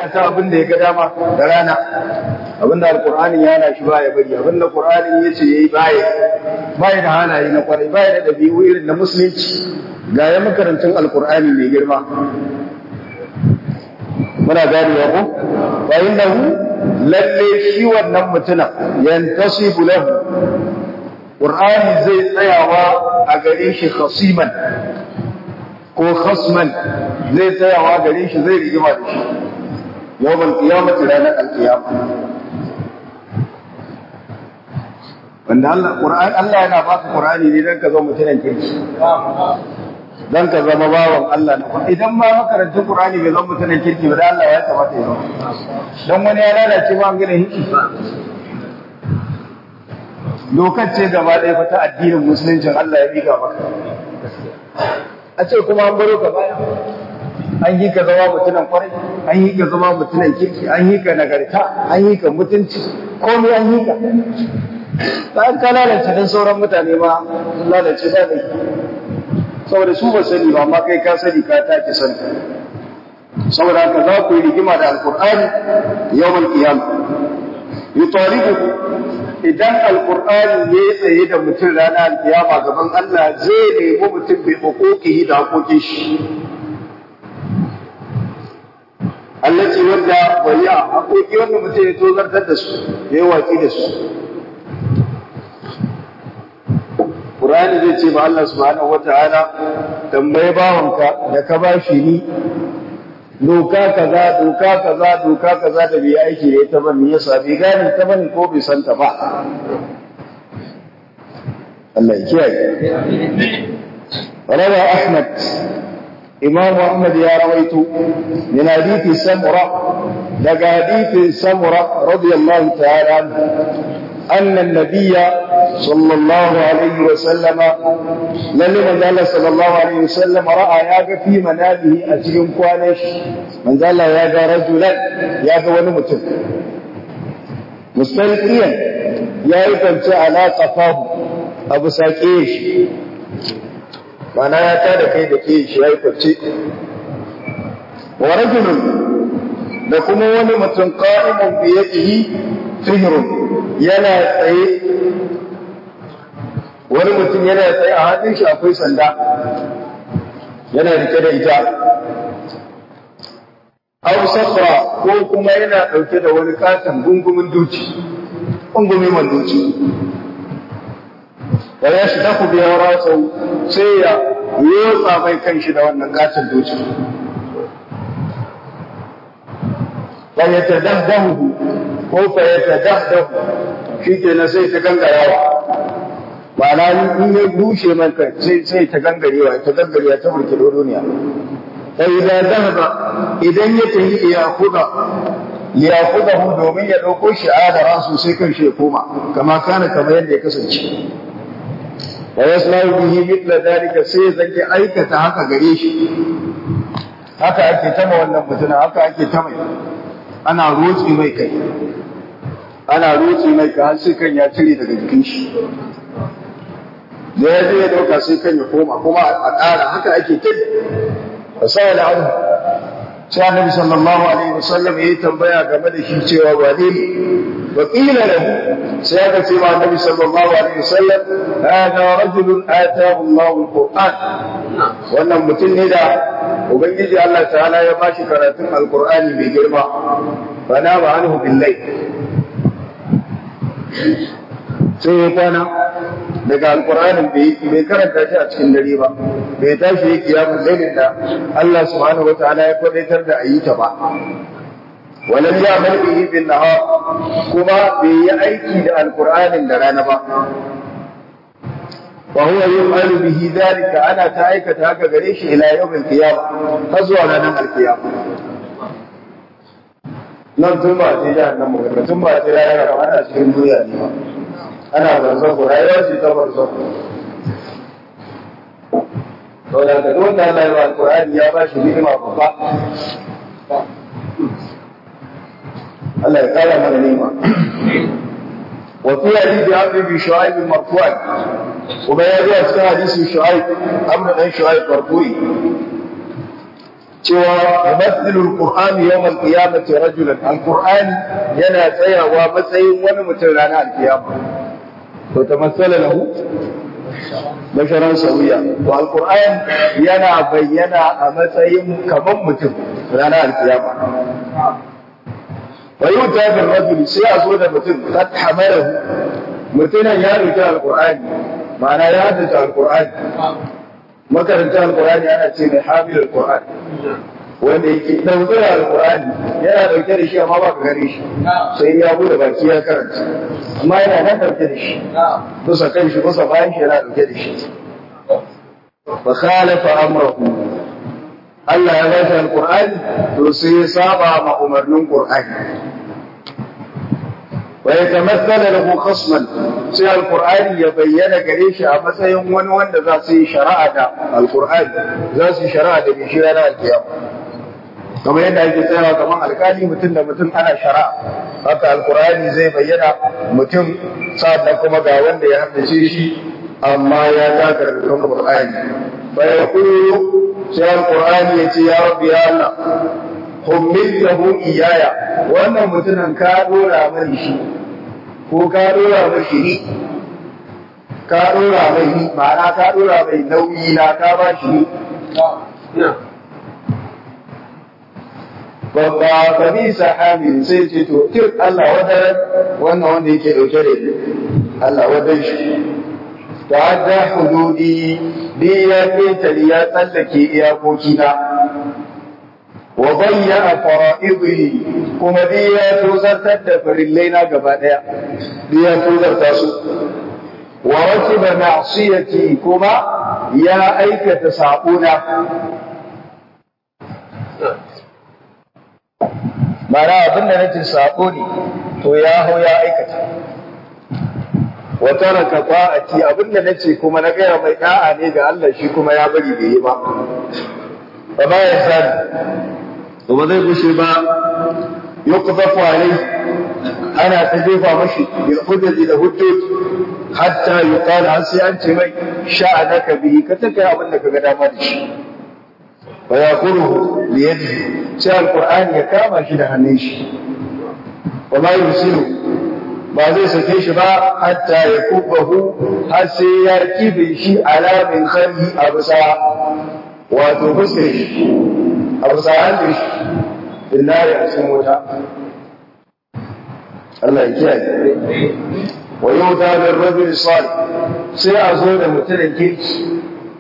ta abin da ya ga dama da rana, abin da alkur'ani ya hana shi baya bari, abin da qur'ani ya ce yayi baya da halaye na kwarai, baya da dabi'u irin na musulunci. Ga ya makarantun alkur'ani mai girma, muna gani ya ko fa innahu lalle shi wannan mutuna yantasibu lahu, qur'ani zai tsayawa a gare shi khasiman ko khasman, zai tsayawa gare shi, zai rigima da shi yawmal qiyamati, ranar alqiyama. Wanda Allah yana baka qur'ani ne dan ka zama mutunan kirki, dan ka zama bawan Allah na. Idan ma makarantun qur'ani bai zama mutunan kirki ba, da Allah ya kamata ya zama, dan wani ya lalace ba an gina hiki. Dokar ce gaba ɗaya fa ta addinin musuluncin Allah ya bika maka, a ce kuma an baro ka baya. An yi ka zama mutunan kwarai, an yi ka zama mutunan kirki, an yi ka nagarta, an yi ka mutunci, komai an yi ka. Bayan ka lalace don sauran mutane ma sun lalace ba da saboda su ba sani ba, amma kai ka sani, ka take sani. Saboda haka za ku yi rigima da alkur'ani yawmal qiyamah. Yutalibu, idan alkur'ani ne tsaye da mutum ranar alkiyama gaban Allah, zai nemi mutum bai hukuki da hakokin shi. Allah ce wanda bari'a haƙoƙi wanda mutum ya tozartar da su, ya yi watsi da su. Ƙur'ani zai ce ba Allah subhanahu wa ta'ala, tambaye bawanka da ka ba shi ni doka kaza da bai aiki da ita ba, me yasa bai gane ta bane ko bai san ta ba. Allah ya kiyaye. Rawa Ahmad, Imam Ahmad ya rawaito min hadithi Samura, daga hadithin Samura radiyallahu ta'ala anna an-nabiyya sallallahu alaihi wa sallama, lalle manzo Allah sallallahu alaihi wa sallam ra'a ya ga fi manamihi a cikin kwanan shi, manzo Allah ya ga rajulan, ya ga wani mutum mustalqiyan, ya yi kwance ala qafahu, abu sake shi, mana ya tada kai da ke shi ya yi kwance. Wa rajulun, da kuma wani mutum qa'imun bi yadihi fihrun, yana tsaye, wani mutum yana tsaye a hannun shi akwai sanda, yana rike da ita. Aw safra, ko kuma yana ɗauke da wani katon gungumin duci, gungumin duci. Da ya shi taku biya rasau, sai ya yotsa mai kan shi da wannan katon duci. Fa ya tadahdahu, ko fa ya tadahdahu, shi ke na sai ta gangarawa. Ma'ana in ya bushe man kai sai ta gangarewa ta burke duniya. Fa idan zahaba, idan ya tafi ya kudahu domin ya dauko shi adara su sai kan shi ya koma kamar yadda ya kasance. Wa yasma'u bihi mithla dalika, sai zaki aikata haka gare shi. Haka ake tama wannan mutum, haka ake tama, ana rotsi mai kai har sai kan ya cire daga jikin shi. Da ya je ya dauka sai kan ya koma kuma a ƙara, haka ake tafi. Fasaya da abu, sai annabi sallallahu alaihi wasallam ya yi tambaya game da shi cewa wane ne. Wa qila lahu, sai aka ce wa annabi sallallahu alaihi wasallam, hada rajulun atahu Allahu alquran, wannan mutum ne da ubangiji Allah ta'ala ya bashi karatun alqur'ani mai girma. Fa na ba anhu billahi, sai ya kwana daga alƙur'anin bai karanta shi a cikin dare ba, bai tashi ya kiyamun lailin da Allah subhanahu wa ta'ala ya kwadaitar da ayyuka ba. Walam ya mal bihi bin nahar, kuma bai yi aiki da alƙur'anin da rana ba. Wa huwa yu'malu bihi dhalika, ana ta aikata haka gare shi ila yawmil qiyamah, har zuwa ranar alqiyama. Nan tun ba sai da nan mu ga tun ba sai da ana cikin duniya ne ba. Ana barzakhu, rayuwa ce ta barzakhu. To da ka don da Allah ya alqur'ani ya ba shi ni'ima babba. Allah ya kara mana ni'ima. Wa fi hadisi Amr bin Shu'aib marfu'an, kuma ya zo a cikin hadisin Shu'aib, Amr dan Shu'aib marfu'i. cewa yumathilul qur'an yawm al-qiyamati rajulan al-qur'an yana tsayawa matsayin wani mutum ranar al-qiyama to tamassala lahu basharan sawiya to al-qur'an yana bayyana a matsayin kaman mutum ranar al-qiyama wa yuta bil rajul sai a zo da mutum qad hamalahu mutunan ya rubuta al-qur'ani ma'ana ya haddace al-qur'ani makaranta al-qur'ani ana ce mai hamilul qur'an wanda yake dauke da alqur'ani yana dauke da shi amma ba ka gare shi sai ya bude baki ya karanta amma yana nan dauke da shi kusa kan shi kusa bayan shi yana dauke da shi fa khalafa amrahu Allah ya bashi alqur'ani to sai ya saba ma umarnin qur'ani wa yatamathala lahu khasman sai alqur'ani ya bayyana gare shi a matsayin wani wanda za su yi shari'a da alqur'ani za su yi shari'a da shi ranar alkiyama kamar yadda ake tsayawa kamar alkali mutum da mutum ana shari'a haka alqur'ani zai bayyana mutum sannan kuma ga wanda ya haddace shi amma ya taka rubutun qur'ani fa yaqulu sai alqur'ani ya ce ya rabbi ya Allah hummiltahu iyaya wannan mutumin ka dora mani shi ko ka dora mashi ni ka dora mai ni ma'ana ka dora mai nauyi na ka ba shi ni babba kabisa hamil sai ce to tir Allah wadaran wannan wanda yake dauke da ni Allah wadan shi ta'adda hududi bi ya ketari ya tsallake iyakoki na wa bayyana fara'idi kuma bi ya tozartar da farillai na gaba daya bi ya tozarta su wa rakiba ma'siyati kuma ya aikata sabuna mara abin da nake sabo ne to ya hau ya aikata wa taraka ta'ati abin da nace kuma na gaya mai da'a ne ga Allah shi kuma ya bari bai yi ba fa ba ya sani to ba zai gushe ba yuqdafu alai ana ta jefa mashi bil hujjati da hujjoji hatta yuqala an sai an ce mai sha'anaka bihi ka take abin da kaga dama da shi wa yaqulu bi yadihi sai alqur'ani ya kama shi da hannun shi wa ma yusiru ba zai sake shi ba hatta ya kubahu har sai ya kibe shi alamin khari a bisa wato fuskar shi a bisa hannun shi billahi a cikin wuta Allah ya kiyaye wa yuta bil rajul salih sai a zo da mutumin kirki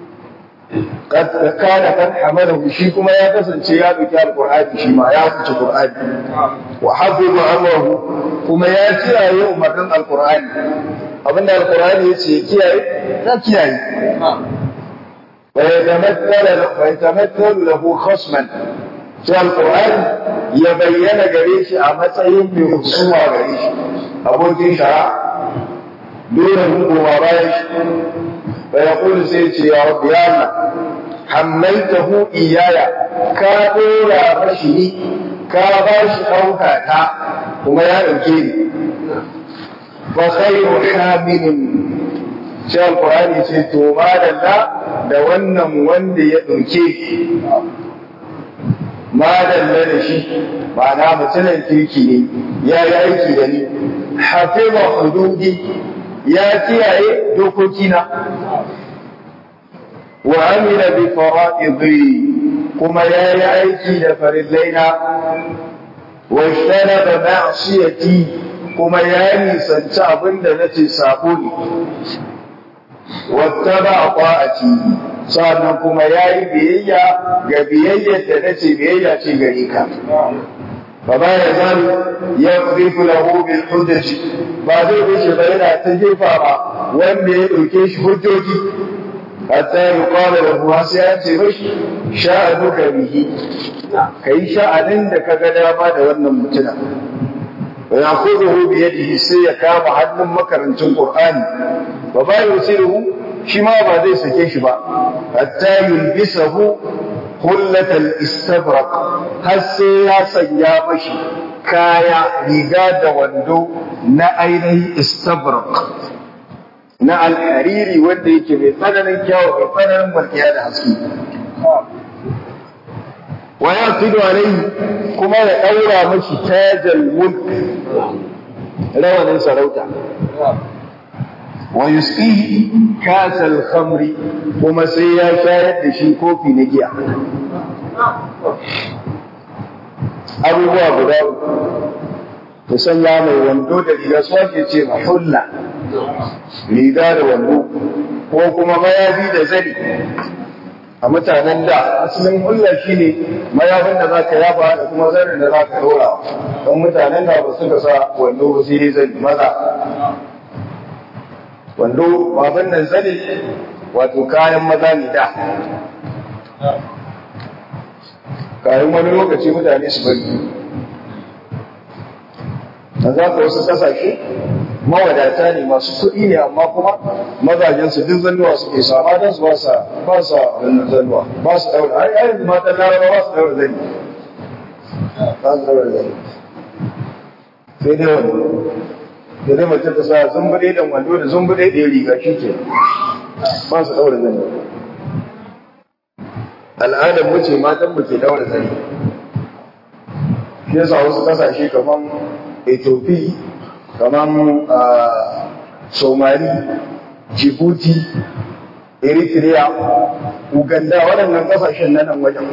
kana kan hamalahu shi kuma ya kasance ya duki alqur'ani shi ma ya fice qur'ani wa hafizu amrahu kuma ya kiyaye umarnin alqur'ani abinda alqur'ani yace kiyaye ya kiyaye wa yatamathalu lahu khasman sai alqur'ani ya bayyana gare shi a matsayin mai husuma gare shi abokin shari'a dole hukuma bayan shi فيقول سيدي يا رب يا الله حملته إياي كابورا بشني كاباش أوكاتا وما يأكل فخير حامل شاء القرآن يسيطو ما لله دوانا مواندي يأكل ما لله شيء معناه مثلا تركيني يا يأكل لي حفظ حدودي ya kiyaye dokokina wa amila bi fara'idi kuma ya yi aiki da farillaina wa shanaba ma'siyati kuma ya nisanci abinda nace sabo ne wattaba ta'ati sannan kuma ya yi biyayya ga biyayyar da nace biyayya ce gare ka فما يزال يقذف له بالحجج بعد ذلك بين تجفا وان يدركيش حجوجي حتى يقال له واسعت مش شأنك به كي شأن لك قداما دوانا متنا ويأخذه بيده سيكام حد مكرن القرآن وما يرسله شما بعد سكيش حتى يلبسه hullatal istabraq har sai ya sanya mashi kaya riga da wando na ainihin istabraq na alhariri wanda yake mai tsananin kyawu mai tsananin barkiya da haske wa yaqidu alayhi kuma ya daura mashi tajal mulk rawanin sarauta wa yusqihi kasal khamri kuma sai ya shayar da shi kofi na giya abubuwa guda ku sanya mai wando da riga su ake ce mahulla riga da wando ko kuma mayafi da zani a mutanen da asalin hulla shine mayafin da zaka yafa da kuma zanin da zaka dora don mutanen da ba suka sa wando ba sai zani maza wando babin nan zani wato kayan maza ne da kayan wani lokaci mutane su bari da za ka wasu kasashe mawadata ne masu kuɗi ne amma kuma mazajensu duk zannuwa suke sa matan su ba sa zannuwa ba su daura har yanzu matan laraba ba su daura zani ba su daura zani sai dai wando da zai mace ta sa zumbuɗe da wando da zumbuɗe da riga shi ke ba su daura zani al'adar mu ce matan mu ke daura zani shi yasa wasu kasashe kamar Ethiopia kamar Somali, Djibouti, Eritrea, Uganda waɗannan ƙasashen nan wajen.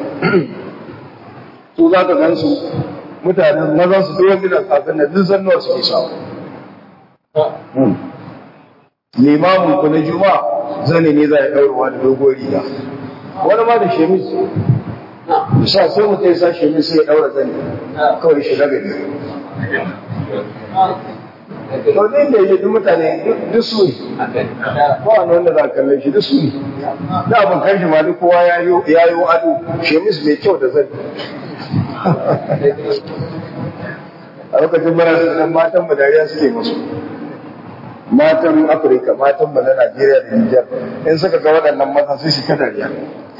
Su za ka gansu mutanen mazan su tuwon gidan kafin na duk zannuwa suke samu. Limamin ku na juma zane ne za a ɗaurewa da dogon riga. Wani ma da shemis. Bisa sai mutum ya sa shemis sai ya ɗaura zane kawai shi daga ne. to ne da yi mutane duk su ne ba wani wanda za a kalle shi duk su ne da abin kan shi ma duk kowa ya yi ado shemis mai kyau da zai a lokacin mana su nan matan mu dariya suke musu matan afirka matan mu na najeriya da nijar in suka ga waɗannan matan sai su ta dariya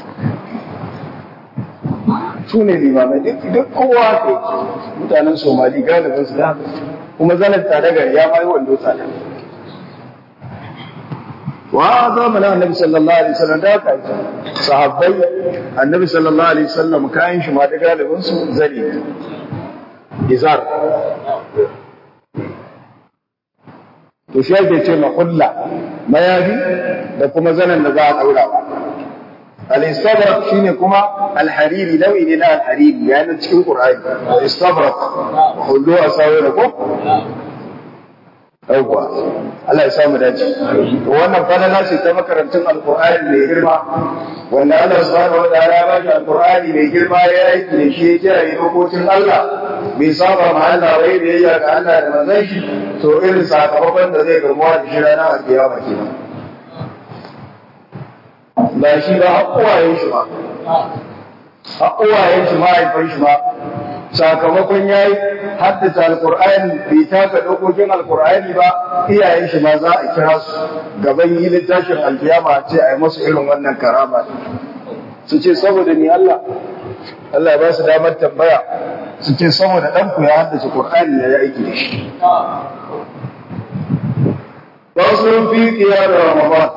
su ne limamai duk kowa ke mutanen somali galibin su da kuma zanen tare gari ya bayi wando tsada wa zamanin annabi sallallahu alaihi wasallam da aka yi sahabbai annabi sallallahu alaihi wasallam kayan shi ma da galibin su zani izar to shi ake ce mahulla mayafi da kuma zanen da za a daura al-istabrak shine kuma al-hariri nau'i ne na al-hariri yana cikin qur'ani al-istabrak hullu asawira ko yawwa Allah ya samu dace to wannan fadala ce ta makarantun al-qur'ani mai girma wanda Allah subhanahu wa ta'ala ya bashi al-qur'ani mai girma ya yi da shi ya kiyaye dokokin Allah bai saba ma Allah bai biyayya ga Allah da manzon shi to irin sakamakon da zai gamuwa da shi ranar kiyama kenan ba shi ba haƙuwayen shi ba haƙuwayen shi mahaifan shi ba sakamakon ya yi haddasa alƙur'ani bai taka dokokin alƙur'ani ba iyayen shi ma za a kira su gaban yi littafin alkiyama ce a yi masu irin wannan karama su ce saboda ni Allah ya ba su damar tambaya su ce saboda ɗanku ya haddace ƙur'ani ya yi aiki da shi wasu fi ƙiyar Ramadan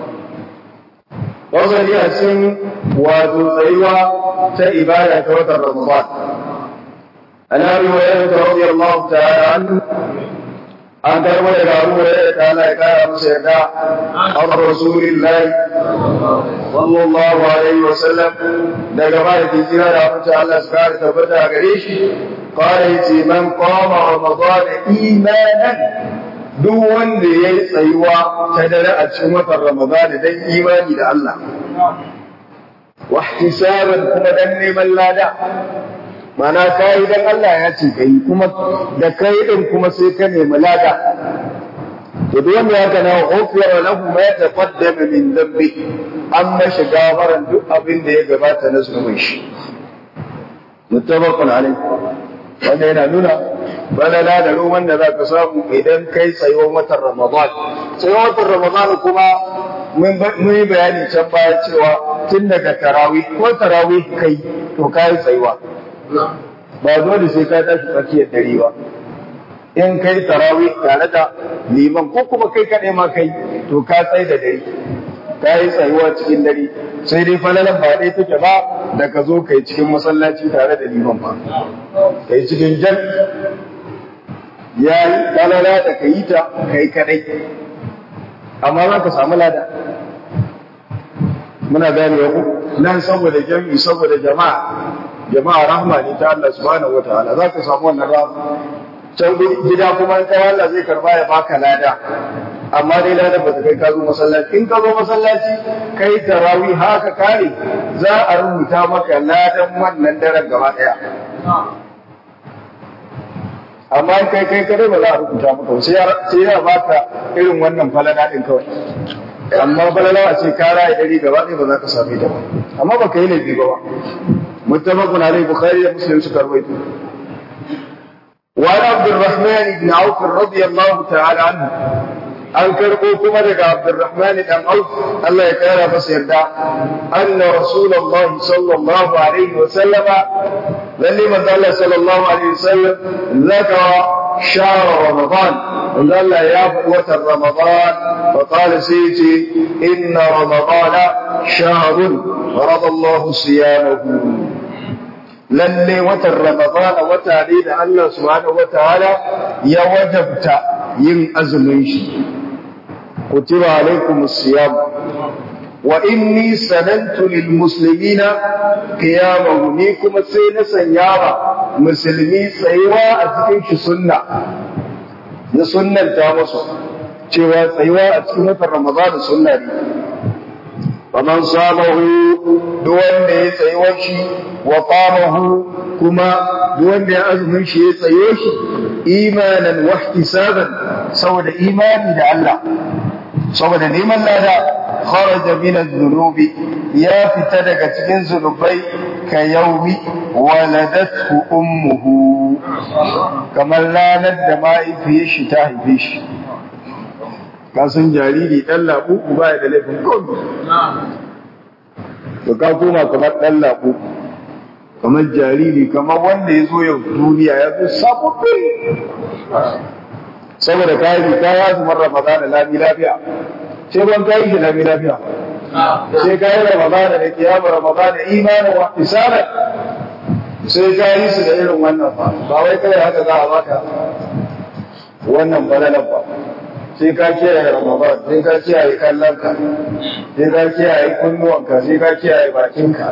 wasu ne a cikin wato tsayuwa ta ibada ta watan Ramadan. An Abi Hurairah radiyallahu ta'ala anhu an karbo daga Abu Hurairah ta'ala ya kara masa yarda an Rasulillahi sallallahu alaihi wa sallam daga bayan kira da mutum Allah su kare tabbata gare shi qala yace man qama Ramadan imanan duk wanda ya yi tsayuwa ta dare a cikin watan Ramadan dan imani da Allah wa ihtisaban kuma dan neman lada mana kai dan Allah ya ce kai kuma da kai din kuma sai ka nemi lada to duk wanda ya kana ghufira lahu ma taqaddama min dhanbi amma shiga baran duk abin da ya gabata na zunubin shi muttafaqun alayhi wanda yana nuna balala da ruwan da za ka samu idan kai tsayuwar watan Ramadan. Tsayuwar watan Ramadan kuma mun yi bayani can baya cewa tun daga tarawih ko tarawih kai to ka yi tsayuwa. Ba dole sai ka tashi tsakiyar dare ba. In kai tarawih tare da liman ko kuma kai kaɗai ma kai to ka tsai da dare. Ka yi tsayuwa cikin dare sai dai falalan ba dai take ba da ka zo kai cikin masallaci tare da liman ba kai cikin jan yayi falala da kai ta kai kadai amma za ka samu lada muna gane ku nan saboda jami'i saboda jama'a rahma ne ta Allah subhanahu wataala za ka samu wannan rahma can gida kuma in kai Allah zai karba ya baka lada amma dai lada ba ta kai ka zo masallaci in ka zo masallaci kai tarawih haka kare za a rubuta maka ladan wannan daren gaba daya amma kai kare ba za a rubuta maka sai ya baka irin wannan falala din kawai amma falala a ce kara ya dari gaba ɗaya ba za ka same ta ba amma ba ka yi laifi ba muttafaqun alayhi bukhari da muslim suka rawaito wa Abdurrahman ibn Auf radiyallahu ta'ala anhu an karɓo kuma daga Abdurrahman dan Auf Allah ya kara masa yarda anna Rasulullah sallallahu alaihi wa sallama lalle manzo Allah sallallahu alaihi wa sallam zakara shahr Ramadan manzo Allah ya faɗi watan Ramadan fa qala sayyidi inna Ramadan shahrun farada Allah siyamahu lalle watan Ramadan wata ne da Allah subhanahu wa ta'ala ya wajabta yin azumin shi كتب عليكم الصيام وإني سننت للمسلمين قيامه نيكم السينة سنيارة مسلمي سيوا أتكيش سنة نسنة التامسة سيوا أتكيش رمضان سنة فمن صامه دون سيوشي وقامه كما دون أزمشي سيوشي إيمانا واحتسابا سود إيماني لله saboda neman lada kharaja min adh-dhunubi ya fita daga cikin zunubai ka yaumi waladathu ummuhu kamar ranar da mahaifiyar shi ta haife shi ka san jariri dan labu ba da laifin komai to ka koma kamar dan labu kamar jariri kamar wanda ya zo yau duniya ya zo sababbin saboda kayi ya zumar Ramadan lami lafiya sai ban kai shi lami lafiya sai kayi Ramadan da kiyama Ramadan imanin wa isara sai kayi su da irin wannan ba wai kai haka za a baka wannan balalan ba sai ka kiyaye Ramadan sai ka kiyaye kallonka sai ka kiyaye kunnuwanka sai ka kiyaye bakinka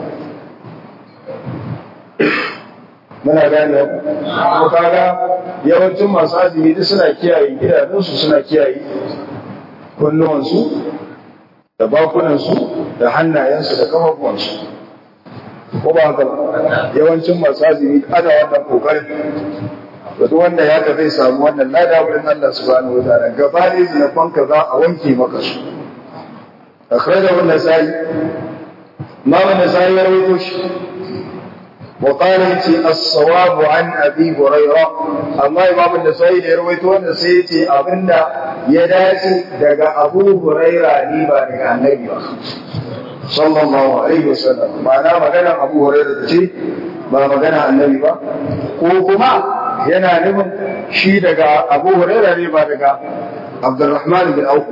muna gane ko kaga yawancin masu azumi duk suna kiyaye gidajensu suna kiyaye kunnuwansu da bakunansu da hannayensu da kafafuwansu ko ba haka yawancin masu azumi ana wannan kokarin da duk wanda ya ka zai samu wannan lada wurin Allah subhanahu wataala gaba ne zinafanka za a wanke maka su akhrajahu an-Nasa'i ma an-Nasa'i ya rawaito shi وقال الصواب عن أبي هريرة أما إمام النسائي يرويته أن سيتي أبنى يداتي دقى أبو هريرة نيبا دقى النبي صلى الله عليه وسلم معناه مغانا أبو هريرة تي ما مغانا النبي وكما ينا نمن شي دقى أبو هريرة نيبا دقى عبد الرحمن بن أوف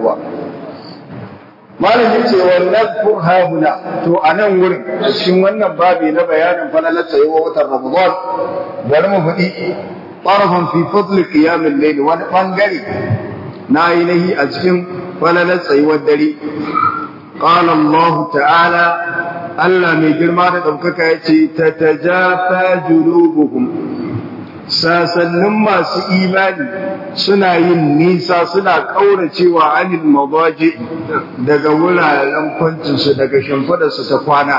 malam yace wannan furhabuna to anan wurin cikin wannan babi na bayanin falalar tsayuwa watan Ramadan bari mu faɗi tarafan fi fadl qiyam al-layl wani bangare na ainihi a cikin falalar tsayuwar dare qala Allah ta'ala Allah mai girma da daukaka yace tatajafa junubuhum sasannin masu imani suna yin nisa suna kauracewa anil mabaji daga wuraren kwancinsu daga shimfidarsu ta kwana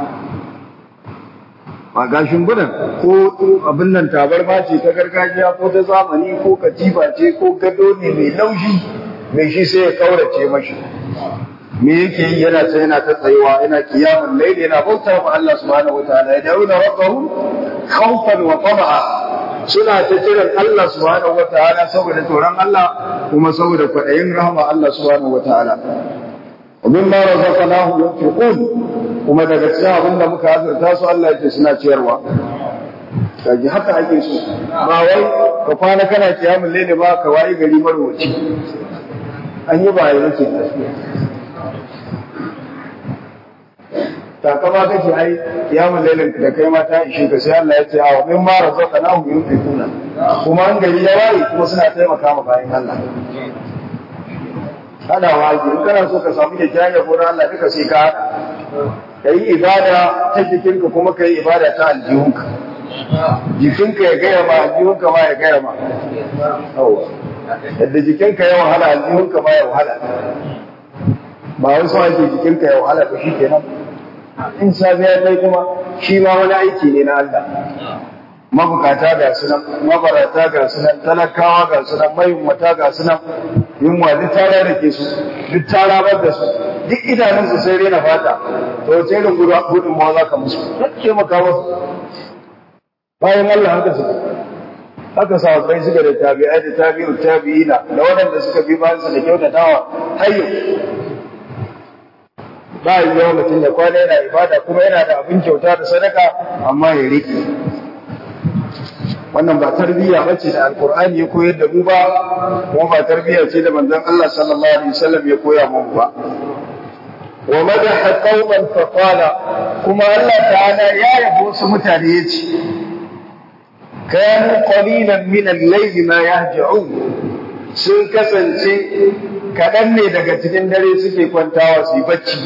ba ga shimfidar ko abin nan tabarma ce ta gargajiya ko ta zamani ko katifa ce ko gado ne mai laushi mai shi sai ya kaurace mashi me yake yi yana ta tsayewa yana kiyamun laili yana bauta wa Allah subhanahu wataala ya dauna rabbahum khawfan wa tama'a suna ta kiran Allah subhanahu wataala saboda tsoron Allah kuma saboda kwaɗayin rahama Allah subhanahu wataala abin ma razaqnahu yunfiqun kuma daga cikin abin da muka azurta su Allah yake suna ciyarwa kaji haka ake so ba wai ka kwana kana kiyamul layli ba ka wayi gari marwaci an yi ba yake takama kake ai kiyamun lailin da kai ma ta ishe ka sai Allah ya ce awa min ma razaqnahum yunfiquna kuma an gari ya waye kuma suna taimaka ma bayan Allah kada waje in kana so ka samu kyakkyawan yabo na Allah duka sai ka yi ibada ta jikinka kuma ka yi ibada ta aljihunka jikinka ya gaya ma aljihunka ma ya gaya ma yadda jikinka ya wahala aljihunka ma ya wahala ba wai so ake jikinka ya wahala ba shi kenan in safiya kai kuma shi ma wani aiki ne na Allah mabukata ga su nan mabarata ga su nan talakawa ga su nan mayunwata ga su nan yunwa duk tara da ke su duk tara bar da su duk idanunsu sai rena fata to wace irin gudun ma za ka musu duk taimaka musu bayan Allah haka suka haka sahabbai suka da tabi'ai da tabi'u tabi'ina da waɗanda suka bi bayan su da kyautatawa hayyo ba yi yawa mutum ya kwana yana ibada kuma yana da abin kyauta da sadaka amma ya riƙe wannan ba tarbiyya bace da alkur'ani ya koyar da mu ba kuma ba tarbiyya ce da manzon Allah sallallahu alaihi wasallam ya koya mu ba wa madaha qauman fa qala kuma Allah ta'ala ya yabo wasu mutane yace kanu qalilan min al-layli ma yahja'un sun kasance kaɗan ne daga cikin dare suke kwantawa su yi bacci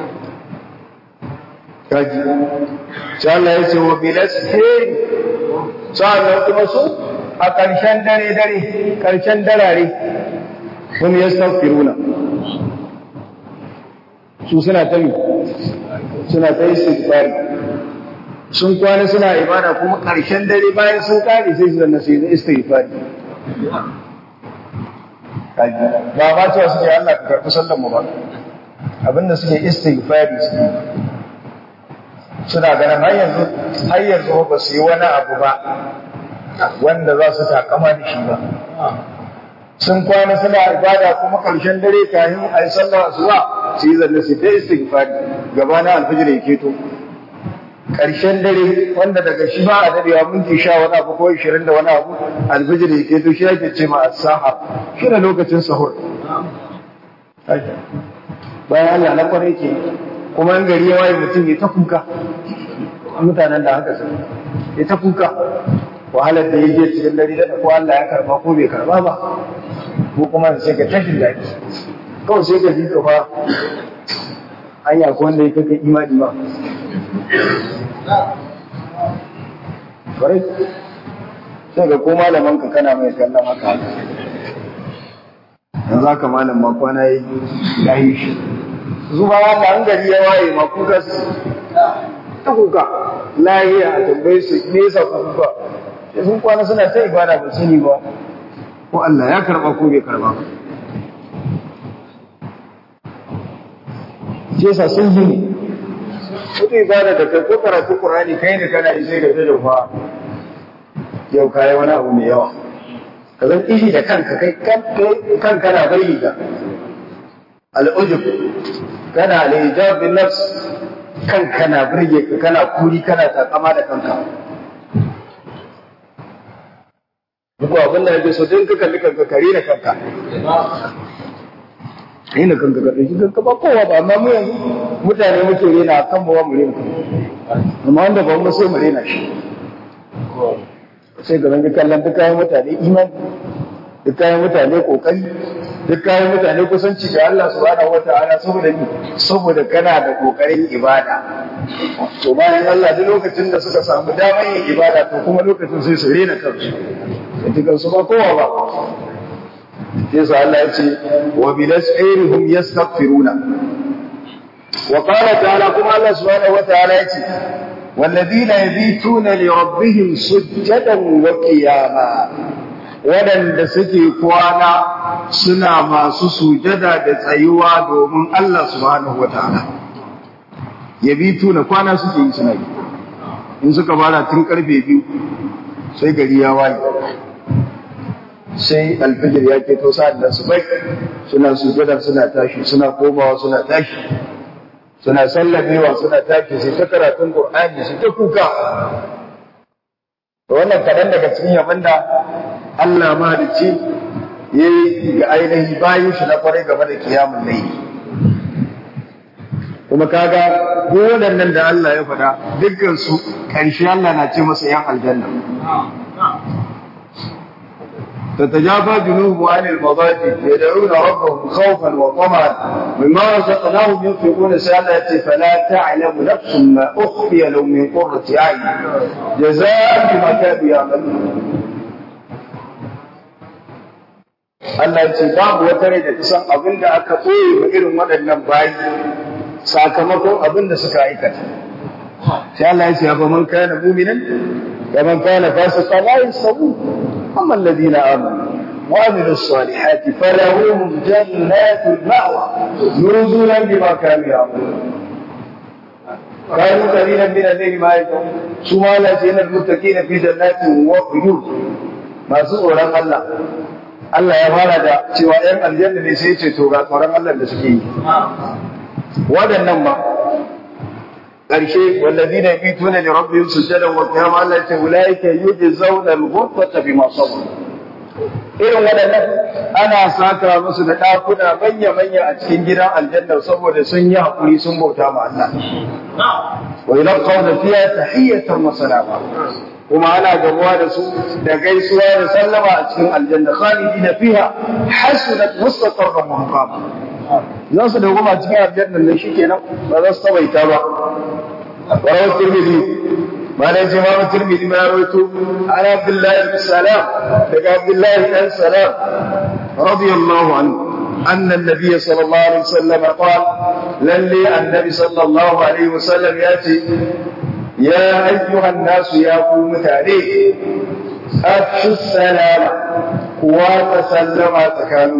kaji sai Allah ya ce wa bilashin sa'annan kuma su a ƙarshen ƙarshen darare sun yastaghfiruna su suna ta istighfari sun kwana suna ibada kuma ƙarshen dare bayan sun kare sai su zanna su yi istighfari ba ba cewa suke Allah ka karɓi sallan mu ba abinda suke istighfari suke suna ganin har yanzu ba su yi wani abu ba wanda za su takama da shi ba sun kwana suna ibada kuma ƙarshen dare kayan a yi sallah asuba su yi zanne su ta istighfari gaba na alfijir ya keto ƙarshen dare wanda daga shi ba a dadewa minti 10 wani abu ko 20 da wani abu alfijir ya keto shi ake ce ma as-sahar shi ne lokacin sahur bayan Allah na kwarai ke kuma in gari ya waye mutum ya ta kuka mutanen da haka su ya ta kuka wahalar da ya je cikin dare da ko Allah ya karba ko bai karba ba ko kuma sai ka tashin daɗi kawai sai ka ji fa hanya ko wanda ya kaka imani ba kwarai sai ga ko malaman ka kana mai kallon haka yanzu haka malam ma kwana ya yi shi zuba haka an gari ya waye ma kuka su ta kuka lahiya a tambaye su nesa kuka sai sun kwana suna ta ibada ba sani ba ko Allah ya karba ko bai karba ba jesa sun yi ne wata ibada da kai ko karatu Qur'ani kai ne kana yi sai ka ta fa yau kai wani abu mai yawa ka zan ishi da kanka kai kan kana bayi da al'ujub kana al-ijab bin nafs kan kana burge ka kana kuri kana takama da kanka duk abin da yake so din ka kalli kanka kare da kanka ina kanka ga shi kanka ba kowa ba amma mu yanzu mutane muke rena kan bawa mu rena amma wanda ba mu sai mu rena shi sai ga ranka kallon duk kayan mutane imani duk kayan mutane kokari duk kayan mutane kusanci ga Allah subhanahu wataala saboda kana da kokarin ibada to bayan Allah duk lokacin da suka samu damar yin ibada to kuma lokacin sai su rena kansu sai su ba kowa ba yasa Allah ya ce wa bilas'irihim yastaghfiruna wa qala ta'ala kuma Allah subhanahu wataala ya ce والذين يبيتون لربهم سجدا وقياما waɗanda suke kwana suna masu sujada da tsayuwa domin Allah subhanahu wa ta'ala yabituna kwana suke yi suna yi in suka fara tun karfe 2 sai gari ya waye sai alfijir ya keto sa'an da su bai suna sujada suna tashi suna komawa suna tashi suna sallamewa suna tashi sai ta karatun Qur'ani sai ta kuka wannan kaɗan daga cikin yaban da Allah mahalicci ya yi ga ainihi bayan shi na kwarai game da kiyamun laifi kuma kaga ko waɗannan da Allah ya faɗa dukkan su ƙarshe Allah na ce masa yan aljanna تتجافى جنوبهم عن المضاجع يدعون ربهم خوفا وطمعا مما رزقناهم ينفقون سالة فلا تعلم نفس ما أخفي لهم من قرة أعين جزاء بما كانوا يعملون Allah ce babu wata rai da ta san abin da aka ɓoye wa irin waɗannan bayi sakamakon abin da suka aikata. Sai Allah ya ce ya man kana mu'minan ya man kana fasiqan la yasabu amma alladhina amanu wa amilus salihati falahum jannatul ma'wa nuzulan bima kanu ya'malun. كانوا قليلا من الليل ما يهجعون ثم لا زين المتقين في جنات وعيون ما سوى الله Allah ya fara da cewa ‘yan aljanna ne sai ce to ga tsoron Allah da suke yi. Waɗannan ma, ƙarshe, wallazi na yi tuna da rabbi su jada wa kiyama Allah ya ce, wulaike yi zaunar gurfata bi masu irin waɗannan ana saka musu da ɗakuna manya-manya a cikin gidan aljanna saboda sun yi haƙuri sun bauta ma Allah. Wa ilan kawo fiya tahiyyatan wa salama. kuma ana gamuwa da su da gaisuwa da sallama a cikin aljanna khalidina fiha hasunat mustaqarran wa muqama za su dawo a cikin aljanna ne shikenan ba za su tabaita ba rawu tirmidhi malai imam tirmidhi ma rawaito ana abdullah ibn salam daga abdullah ibn salam radiyallahu anhu أن النبي صلى الله عليه وسلم قال للي النبي صلى الله عليه وسلم يأتي يا أيها الناس يا قوم تعليق أفشوا السلام وتسلم تكانوا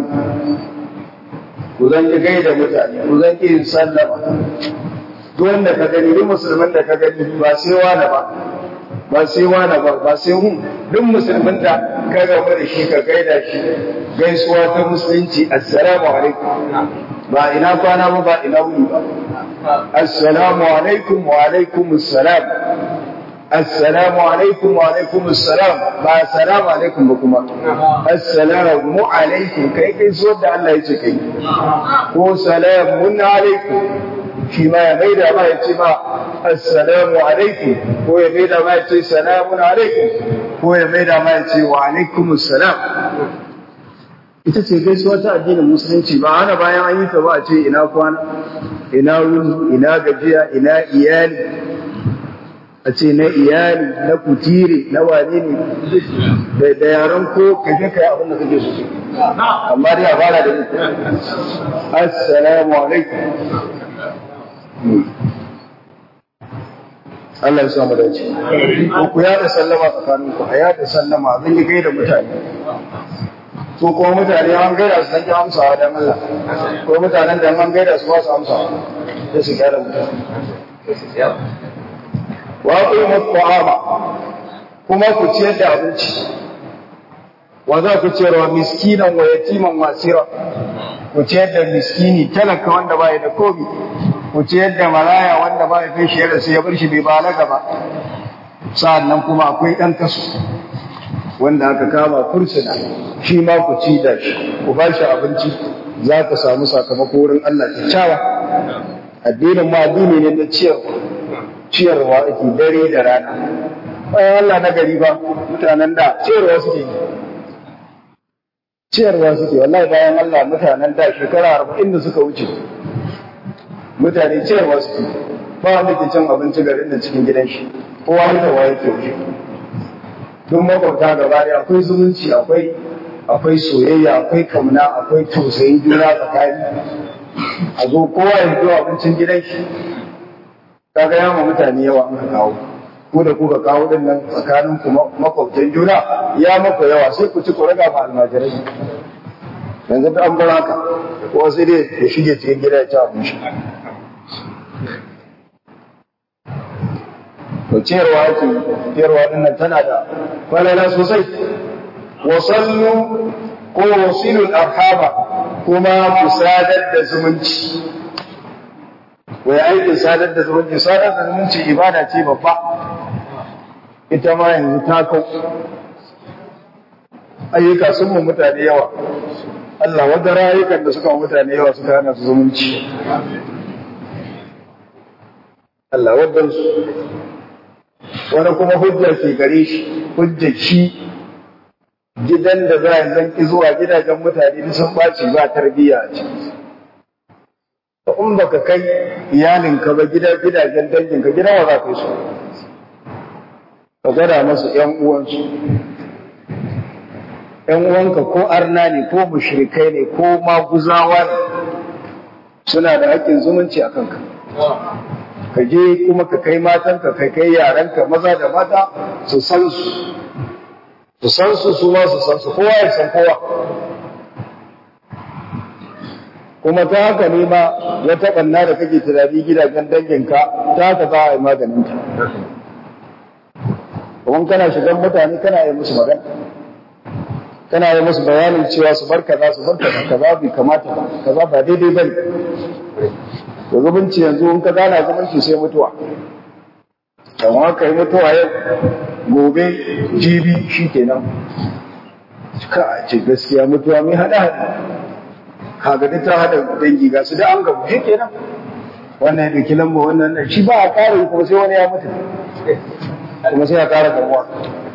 كذلك قيد متعلي كذلك سلم دون ka gani duk musulmin da ka gani ba sai wani ba sai hun duk musulmin da ka gaba da shi ka gaida shi gaisuwa ta musulunci assalamu alaikum ba ina kwana ba ina wuni ba assalamu alaikum wa alaikum assalam assalamu alaikum wa alaikum assalam ba assalamu alaikum ba kuma assalamu alaikum kai so da Allah ya ce kai ko salamun alaikum shi ma ya maida ma ya ce ma assalamu alaikum ko ya maida ma ya ce salamun alaikum ko ya maida ma ya ce wa alaikum assalam ita ce gaisuwa ta addinin musulunci ba ana bayan an yi ta ba a ce ina kwana ina wuni ina gajiya ina iyali a ce na iyali na kutire na wane ne da yaran ko kaje kai abin da kake so amma dai a fara da ni assalamu alaikum Allah ya sa mu dace ku ya da sallama tsakaninku a ya da sallama zan yi gaida mutane ko kuma mutane an gaida su san amsawa dan Allah ko mutanen da an gaida su ba su amsawa sai su gaida mutane wa qimu ta'ama kuma ku ciyar da abinci wa za ku ciyar wa miskinan wa yatiman wasira ku ciyar da miskini talaka wanda baya da komi ku ciyar da maraya wanda baya kai shi da sai ya bar shi bai balaga ba sa'annan kuma akwai dan kasu wanda aka kama fursuna shi ma ku ci da shi ku ba shi abinci za ka samu sakamako wurin Allah kyakkyawa addinin ma addini ne na ciyarwa ake dare da rana bayan Allah na gari ba mutanen da ciyarwa suke wallahi bayan Allah mutanen da shekara 40 da suka wuce mutane ciyarwa suke ba wanda ke cin abinci garin da cikin gidan shi kowa da waye yake wuce duk makwabta gaba da akwai zumunci akwai soyayya akwai kauna akwai tausayin juna tsakani a zo kowa ya zo abincin gidan shi kaga yawa mutane yawa an kawo ko da kuka kawo din nan tsakanin ku makwabtan juna ya maka yawa sai ku ci ku raga ma almajirai yanzu da an bar haka ko sai dai ya shige cikin gida ya ci abinci to ciyarwa din nan tana da falala sosai wasallu ko wasilul arhama kuma ku sadar da zumunci wai aikin sadar da zumunci ibada ce babba ita ma yanzu ta kau ayyuka sun mu mutane yawa Allah wanda rayukan da suka mutane yawa suka hana su zumunci Allah waddan su wani kuma hujja ke gare shi hujjar shi gidan da za a zanki zuwa gidajen mutane sun ɓaci ba tarbiyya a ciki in baka kai iyalinka ba gidajen danginka gidan wa za ka yi su ka gwada masu ‘yan uwansu ‘yan uwanka ko arna ne ko mushrikai ne ko maguzawa ne suna da haƙƙin zumunci a kanka ka je kuma ka kai matanka ka kai yaranka maza da mata su san su su ma su san su kowa ya san kowa kuma ta haka ne ma wata ɓanna da kake tunani gidajen danginka ta haka za a yi maganinta kuma kana shigan mutane kana yi musu magana kana yi musu bayanin cewa su bar kaza kaza bai kamata ba kaza ba daidai ba ne da zumunci yanzu in ka gana zumunci sai mutuwa kamar haka yi mutuwa yau gobe jibi shi kenan ka ce gaskiya mutuwa mai haɗa kaga ta haɗa dangi ga su da an gabu shi kenan wannan ya ɗauki lamba wannan shi ba a ƙara kuma sai wani ya mutu kuma sai ya ƙara gamuwa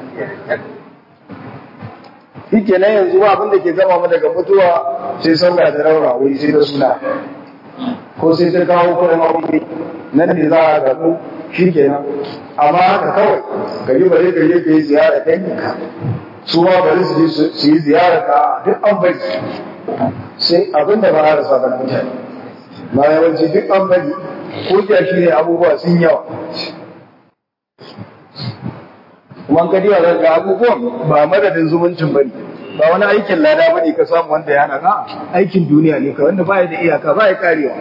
shi kenan yanzu ba abin da ke gama mu daga mutuwa sai sallah da raura wai sai da suna ko sai ta kawo kuɗin aure nan ne za a gamu shi kenan amma haka kawai ka yi bare ka yi ka yi ziyara danginka su ma bari su yi ziyara ka duk an bari sai abin da ba a rasa ga mutane ma yawanci duk an bari ko shi ne abubuwa sun yawa kuma ka diya ga abubuwan ba madadin zumuncin bane ba wani aikin lada bane ka samu wanda ya hana ka aikin duniya ne ka wanda baya da iyaka baya karewa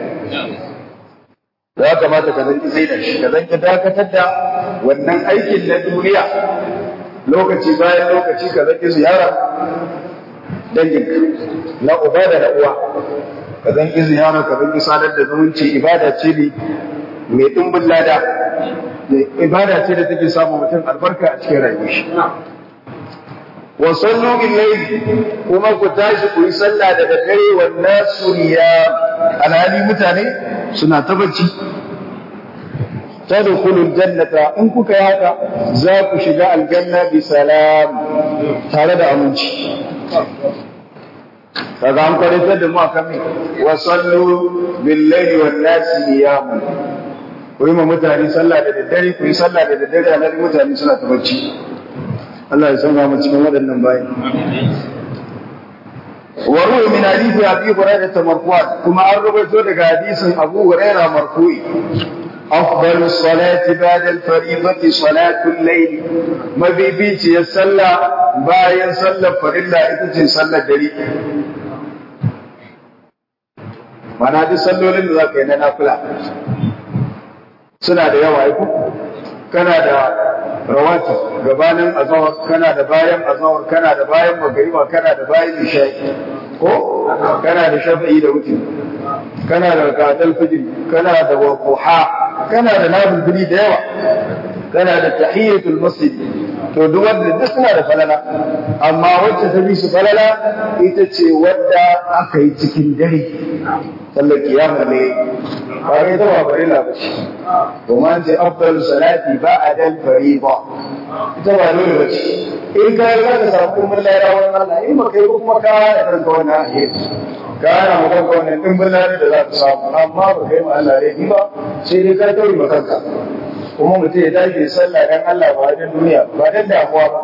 ya kamata ka zanki sai da shi ka zanki dakatar da wannan aikin na duniya lokaci bayan lokaci ka zanki ziyara danginka na uba da na uwa ka zanki ziyara ka zanki sadar da zumunci ibada ce ne mai dimbin lada ibada ce da take samu mutum albarka a cikin rayuwar shi wa sallu bil layl kuma ku tashi ku yi sallah da dare wannan suriya alhali mutane suna ta bacci tadkhulul jannata in kuka yi haka za ku shiga aljanna bi salam tare da aminci kaga an kwaritar da mu akan me wa sallu bil layli wan nasi niyam ku yi ma mutane sallah da daddare ku yi sallah da daddare alhali mutane suna ta bacci Allah ya sanya mu cikin waɗannan bayan wa ruwa min hadisi Abi Hurairah marfu'an kuma an rubuto daga hadisin Abu Hurairah marfu'i أفضل الصلاة بعد الفريضة صلاة الليل ما بيبيتي يصلى باين صلى فريضة إتجي صلى دري ما نادي صلوا لنا ذاك إننا فلا سنة يا وايكو كان هذا رواتب gabanin azhar kana da bayan azhar kana da bayan magriba kana da bayan isha ko kana da shafi'i da wutri kana da rakatul fajr kana da duha kana da nafil da yawa kana da tahiyatul masjid to duk wanda duk suna da falala amma wacce ta bi su falala ita ce wadda aka yi cikin dare sallar kiyama ne ba ita ba farilla ba ce kuma an ce afdalu salati ba'da al-fariida ita ba dole ba ce in ka yi ka samu kuma lada wannan Allah in ba kai kuma ka da kanka wannan alheri ka na maka wannan dimbin lada da za ka samu amma ba kai ma Allah rai ba sai dai ka tauri ma kanka kuma mutum ya dage sallah dan Allah ba dan duniya ba dan damuwa ba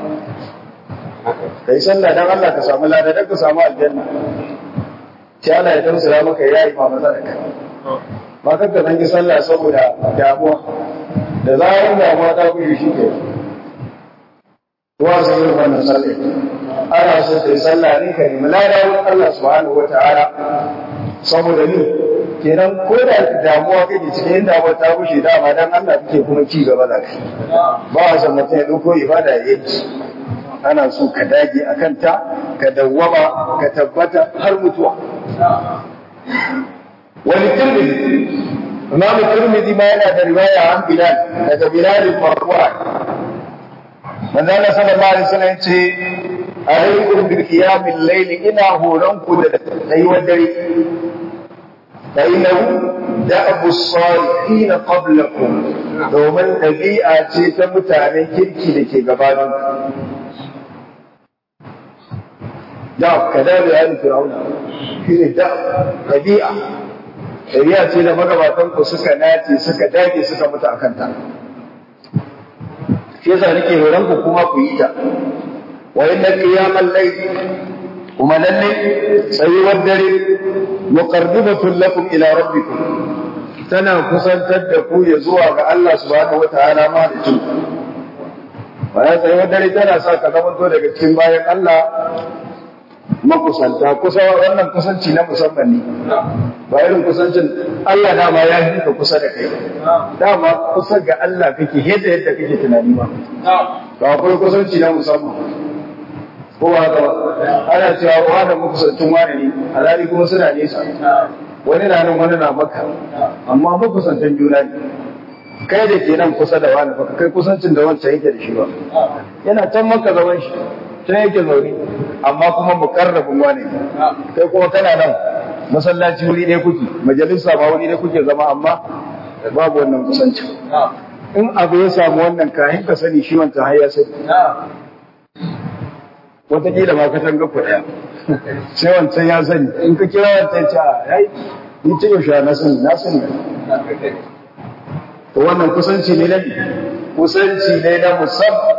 kai sallah dan Allah ka samu lada dan ka samu aljanna sai Allah ya tausaya maka yayi ma maza da kai ba kanka dan ki sallah saboda damuwa da zaran damuwa ta kushe shi ke wa sai wannan sallah ana so kai sallah ne ka nemi lada wurin Allah subhanahu wataala saboda ni kenan ko da damuwa kake cikin damuwa ta kushe dama dan Allah kake kuma ci gaba da kai ba a san mutum ya dauko ibada ya yi ana so ka dage akan ta ka dawwama ka tabbata har mutuwa wani tirmidhi imam tirmidhi ma yana da riwaya an bilal daga bilal marfu'an manzo Allah sallallahu alaihi wasallam ce alaikum bil qiyam al-layl ina horon ku da tsayuwar dare فإنه دأب الصالحين قبلكم دوما ɗabi'a ce ta mutanen kirki da ke gabanin da kada da yayin Fir'auna shi ne da ɗabi'a ce da magabatan ku suka nace suka dage suka mutu akan ta shi yasa nake horon ku kuma ku yi ta wa inna qiyamal layl kuma lalle tsayuwar dare muqarribatun lakum ila rabbikum tana kusantar da ku ya zuwa ga Allah subhanahu wataala ma da cin bayan tsayuwar dare tana sa ka zamanto daga cikin bayan Allah makusanta kusa wannan kusanci na musamman ne ba irin kusancin Allah dama ya yi ka kusa da kai dama kusa ga Allah kake yadda kake tunani ba akwai kusanci na musamman ko haka ana cewa wani makusancin wani ne alhali kuma suna nesa wani na nan wani na maka amma makusantan juna ne kai da ke nan kusa da wani baka kai kusancin da wancan yake da shi ba yana can maka zaman shi can yake zaune amma kuma mukarrabin wani ne kai kuma kana nan masallaci wuri ne kuke majalisa ma wuri ne kuke zama amma babu wannan kusancin in abu ya samu wannan kayan ka sani shi wancan har ya sani wataƙila ma ka tanga ku ɗaya sai wancan ya sani in ka kira wancan ce a yi ni ce yaushe na sani to wannan kusanci ne na musamman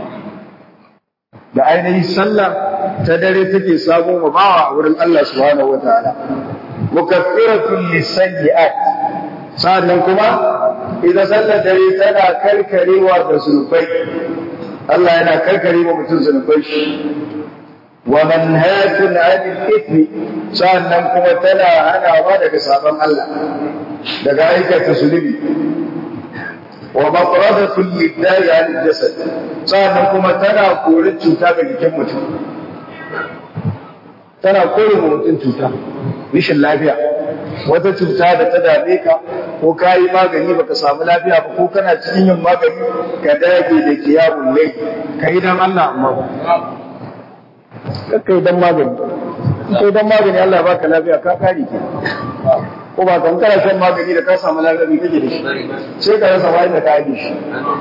da ainihin sallah ta dare take samu ma bawa a wurin Allah subhanahu wataala mukaffiratun lisayyi'at sannan kuma idan sallar dare tana karkarewa da zunubai Allah yana karkare wa mutum zunubai shi wa manhatun 'anil ithmi sannan kuma tana hanawa daga sabon Allah daga aikata zunubi wa maqradatun lidda'i 'anil jasad sannan kuma tana kore cuta ga jikin mutum tana kore mutum cuta rashin lafiya wata cuta da ta dame ka ko ka yi magani baka samu lafiya ba ko kana cikin yin magani ka dage da kiyamun lai ka yi dan Allah amma ka kai dan magani kai dan magani Allah baka lafiya ka kare ki ko ba kan kana shan magani da ka samu lafiya me kake da shi sai ka rasa wani da ka yi shi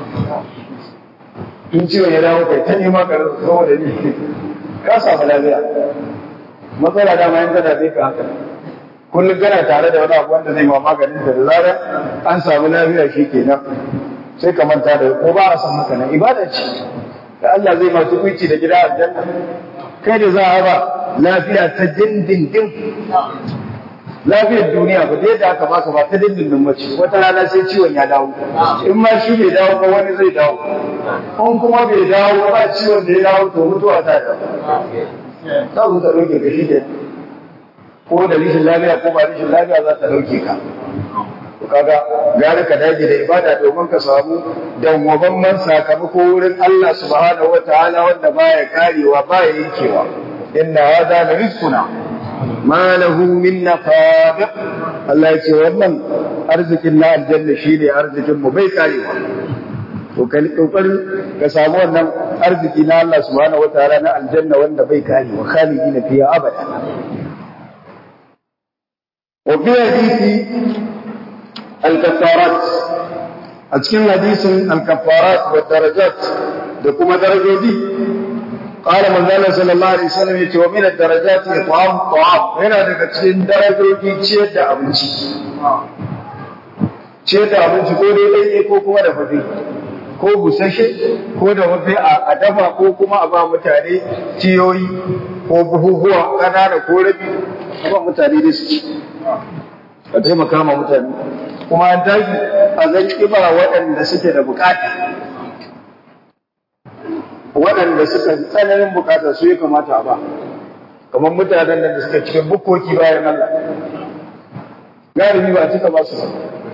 in ciwon ya dawo kai ta nema ka zo da ni ka samu lafiya matsala da ma yanka da bai ka haka kullum kana tare da wani abu wanda zai ma maganin da zarar an samu lafiya shi kenan sai ka manta da ko ba a san haka nan ibada ce da Allah zai ma tukuici da gida aljanna kai da za a ba lafiya ta dindindin lafiyar duniya ba da yadda aka baka ba ta dindindin mace wata rana sai ciwon ya dawo in ma shi bai dawo ba wani zai dawo in kuma bai dawo ba ciwon da ya dawo to mutuwa ta dawo za ku ta ɗauke ka shi da ko da rishin lafiya ko ba rishin lafiya za ta ɗauke ka to kaga gari ka dage da ibada domin ka samu dawwamamman sakamako wurin Allah subhanahu wataala wanda baya karewa baya yankewa inna hadha la rizquna ma lahu min nafad Allah ya ce wannan arzikin na aljanna shine arzikin mu bai karewa to kai kokarin ka samu wannan arziki na Allah subhanahu wataala na aljanna wanda bai karewa khalidina fiha abada wa fi hadisi al-kaffarat a cikin hadisin al-kaffarat wa darajat da kuma darajoji قال من ذلك صلى الله عليه وسلم يتي ومن الدرجات إطعام الطعام هنا daga cikin darajoji ciyar da abinci ciyar da abinci ko dai ko kuma da fafi ko busashe ko da wafi a dafa ko kuma a ba mutane tiyoyi ko buhuhuwa kanana ko rabi a ba mutane da su ci a taimaka ma mutane kuma an tashi a zan kiba waɗanda suke da bukata waɗanda suka tsananin bukata su ya kamata a ba kamar mutanen da suka cikin bukkoki bayan Allah galibi ba cika ba su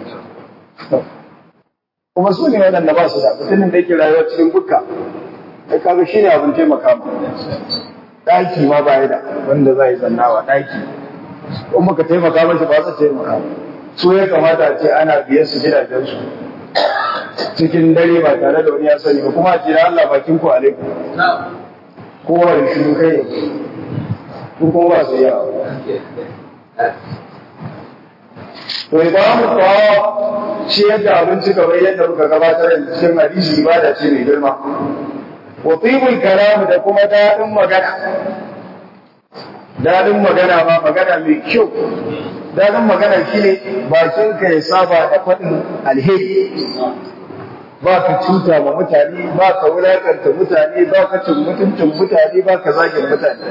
kuma su ne waɗanda ba su da mutumin da yake rayuwa cikin bukka kai kaga shine abin taimaka ma daki ma ba da wanda zai zannawa daki in muka taimaka mashi ba su taimaka su ya kamata a ce ana biyan su gidajensu cikin dare ba tare da wani ya sani ba kuma a ce Allah bakin ku alaikum kowa da shi kai ko kuma ba su yawa to idan mu kawo shi yadda abinci kamar yadda muka gabatar da cikin hadisi ibada ce mai girma wa tibul kalam da kuma dadin magana ma magana mai kyau dadin magana shine bakin ka ya saba da faɗin alheri ba ka cuta ma mutane ba ka wulakanta mutane ba ka cin mutuncin mutane ba ka zagin mutane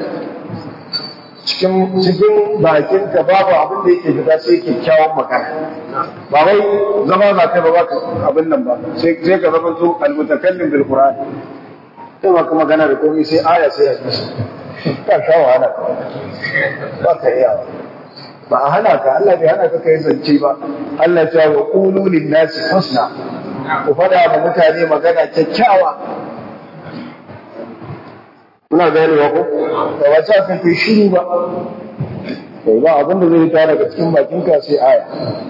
cikin bakin ka babu abin da yake fita sai kyakkyawan magana ba wai zama ba kai ba ka abin nan ba sai ka zama to almutakallim bil qur'an sai ba ka magana da komai sai aya sai hadisi ka sha wahala ba ka iya ba a hana ka Allah bai hana ka kai zance ba Allah ya wa qulu lin nasi husna ku fada wa mutane magana kyakkyawa muna gani wa ko ba wace kan kai shiru ba kai ba abin da zai tare daga cikin bakinka sai aya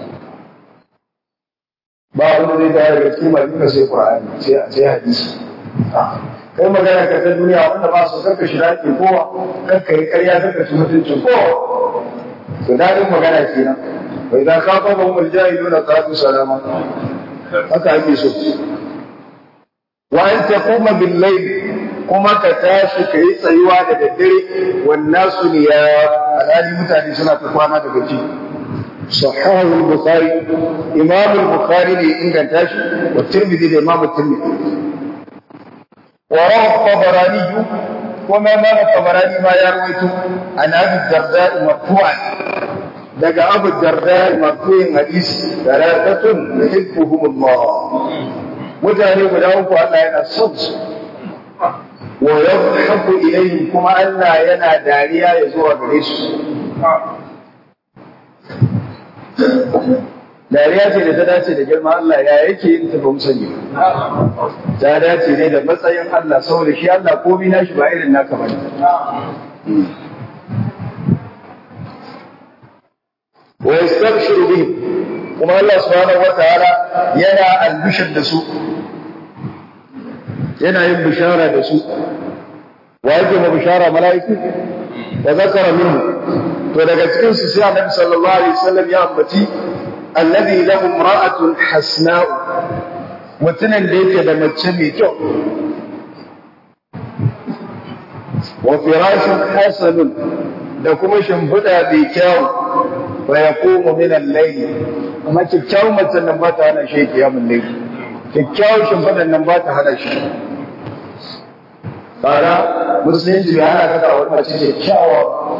ba abin da zai tare daga cikin bakinka sai Qur'ani sai hadisi kai magana ka ta duniya wanda ba su karka shi daki kowa karka yi ƙarya karka ci mutuncin kowa to dadin magana kenan wa idan khafahum al-jahiluna qalu salama haka ake so wa an taquma bil layl kuma ka tashi kai tsayuwa da daddare wannan su ne ya alali mutane suna ta kwana da gaji sahahu al-bukhari imam al-bukhari ne inganta shi wa tirmidhi da imam tirmidhi wa rawahu tabarani kuma ma tabarani ma ya rawaito an abi darda marfu'an daga abu darda marfu'in hadisi thalathatun yuhibbuhum Allah mutane guda uku Allah yana son su wa yadhaku ilayhim kuma Allah yana dariya ya zuwa gare su dariya ce da ta dace da girma Allah ya yake yin ta ba mu sani ta dace ne da matsayin Allah saboda shi Allah komai nashi ba irin naka bane wa yastabshiru bihim kuma Allah subhanahu wataala yana albishir da su yana yin bishara da su wa yake ma bishara mala'iku wa zakara minhu to daga cikin su sai Annabi sallallahu alaihi wasallam ya ambaci alladhi lahu imra'atun hasna'u mutumin da yake da mace mai kyau wa firashun hasanun da kuma shimfiɗa mai kyau wa yaqumu min al-layl kuma kyakkyawar mace nan ba ta hana shi kiyamun layl kyakkyawar shimfiɗan nan ba ta hana shi kaga musulunci bai hana ka da wani mace kyakkyawa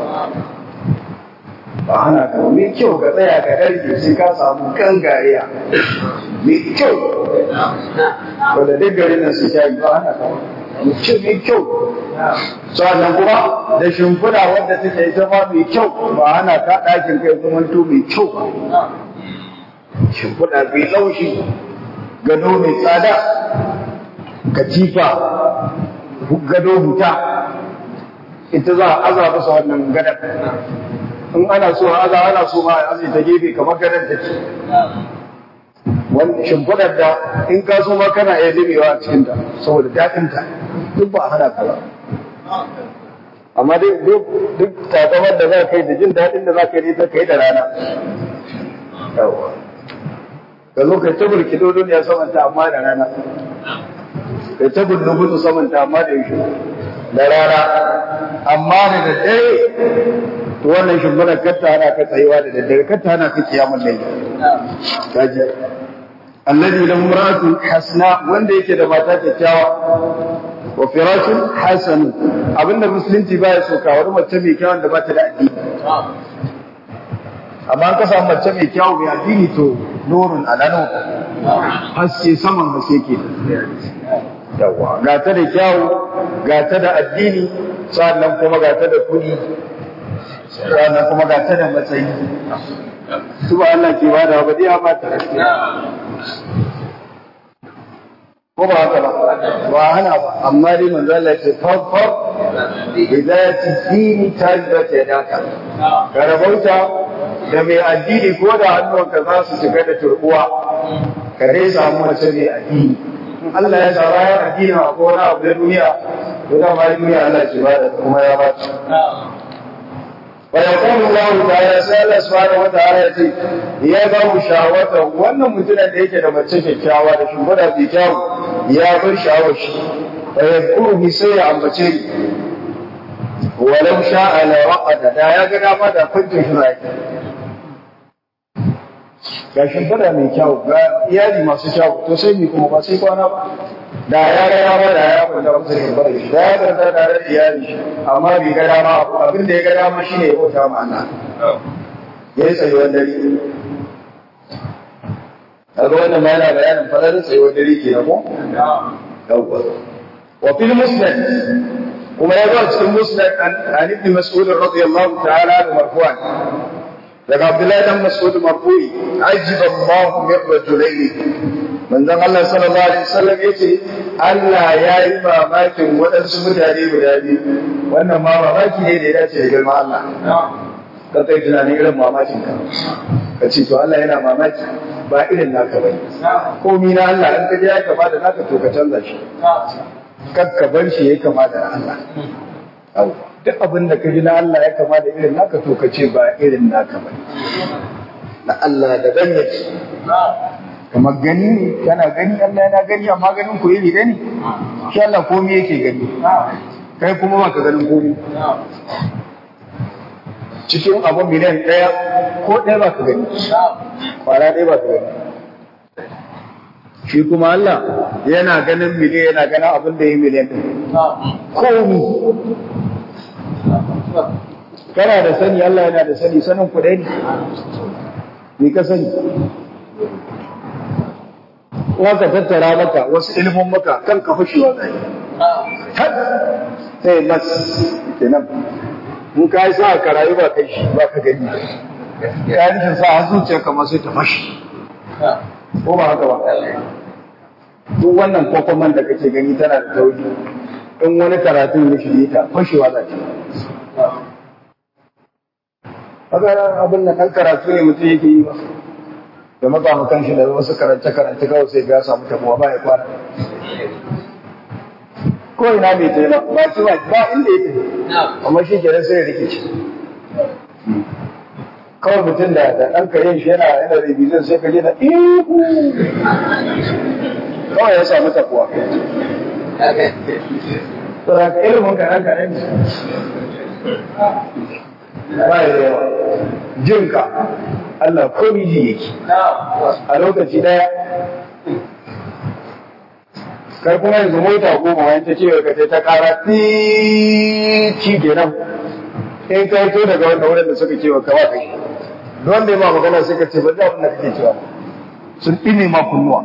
ba hana ka mai kyau ka tsaya ka ɗarke sai ka samu gangariya mai kyau wadda duk garin nan su shayi ba hana ka mutum mai kyau sannan kuma da shimfiɗa wadda take ita ma mai kyau ba hana ka ɗakin kai zamanto mai kyau shimfiɗa mai laushi gado mai tsada katifa gado huta ita za a aza masa wannan gadon in ana so ana so ma a ta gefe kamar gadon take wani shimfiɗar da in ka so ma kana iya limewa a cikinta saboda daɗinta duk ba a hana ka ba amma duk takamar da za ka yi da jin daɗin da za ka yi ta kai da rana ka zo kai ta burki dodon ya samanta amma da rana kai ta gudu samanta amma da yaushe da rana amma da daddare to wannan shimfiɗar katta hana ka tsayuwa da daddare katta hana ka kiyamun laili kaji alladhi lahu imra'atun hasna wanda yake da mata kyakkyawa wa firashun hasan abinda musulunci baya so ka wani mace mai kyawun da ba ta da addini amma an ka samu mace mai kyawu mai addini to nurun alano haske saman haske ke yawa ga ta da kyawu ga ta da addini sannan kuma ga ta da kuɗi sannan kuma ga ta da matsayi su ba Allah ke bada ba dai amma ta ko ba haka ba hana ba amma dai manzo Allah ce farfar bidayati dini tabbat yadaka karabauta da mai addini ko da hannunka za su shiga da turbuwa ka dai samu mace mai addini Allah ya sa bayan addini a ko wani abu da duniya to da ma duniya Allah ce ba da kuma ya ba ويقول الله تعالى سأل سبحانه وتعالى ya ba mu shawata wannan mutumin da yake da mace kyakkyawa da shugaba da kyawu ya bar shawar shi fa yadkuru sai ya ambace ni walau sha'a la waqada da ya ga dama da kuntin shi zai ga shugaba mai kyawu ga iyali masu kyawu to sai ni kuma ba sai kwana ba da ya ga dama da ya kwanta musu shugaba da shi da ya kwanta da iyali amma bai ga dama abin da ya ga dama shine ya bauta ma Allah ya yi tsayuwar dare kaga wannan ma yana bayanin falarin tsayuwar dare ke ko yawwa wa fil musnad kuma ya zo cikin musnad an ibn mas'ud radiyallahu ta'ala anhu marfu'an daga abdullahi dan mas'ud marfu'i ajiba Allahu min rajulaini manzon Allah sallallahu alaihi wasallam yace Allah ya yi mamakin waɗansu mutane guda biyu wannan ma mamaki ne da ya dace da girman Allah ka kai tunanin irin mamakin ka ka ce to Allah yana mamaki ba irin naka bane komi na Allah in ka je ya kama da naka to ka canza shi kar ka bar shi ya kama da Allah duk abin da ka ji na Allah ya kama da irin naka to ka ce ba irin naka bane na Allah da ban yake kamar gani ne kana gani Allah yana gani amma ganin ku iri ne shi Allah komi yake gani kai kuma ba ka ganin komi cikin abu miliyan ɗaya ko ɗaya ba ka gani kwara ɗaya ba ka gani shi kuma Allah yana ganin miliyan yana ganin abin da ya yi miliyan ɗin komi kana da sani Allah yana da sani sanin ku ɗaya ne me ka sani waka tattara maka wasu ilimin maka kan ka fashewa zai sai mas kenan mun ka yi sa ka rayu ba kai shi ba ka gani ya nufin sa har zuciya kamar sai ta fashi ko ba haka ba duk wannan kwakwaman da kake gani tana da tauri in wani karatun ya shige ta fashewa za ta haka abin da kan karatu ne mutum yake yi ba da makamukan shi da wasu karance-karance kawai sai ga samu tabuwa ba ya kwana ko ina mai taima ba shi ba inda ya tafi amma shi kenan sai ya rikici kawai mutum da ɗan karen shi yana ribizin sai ka je da ihu kawai ya samu tabuwa to da ka ilimin kaɗan kaɗan ne ba ya yawa jinka Allah ko miji yake a lokaci daya kai kuma yanzu mota goma wani ta ce ka ta kara ci kenan in kai to daga wanda wurin da suka cewa kawa kai don da ma magana sai ka ce ba da abin da kake cewa sun ɗine ma kunnuwa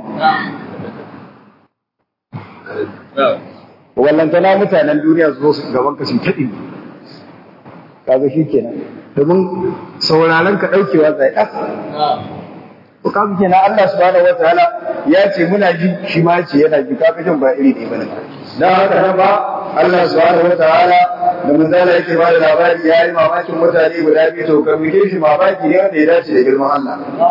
wallantana mutanen duniya su zo su gaban ka sun taɗi kaga shi kenan domin sauraron ka ɗaukewa zai ɗaka. Ko kaga kenan Allah subhanahu wa ta'ala ya ce muna ji shi ma ce yana ji kaga jin ba iri ɗaya bane. Dan haka nan ba Allah subhanahu wa ta'ala da manzala yake ba da labari ya yi mamakin mutane guda biyu to ka muke shi mamaki ne wanda ya dace da girman Allah.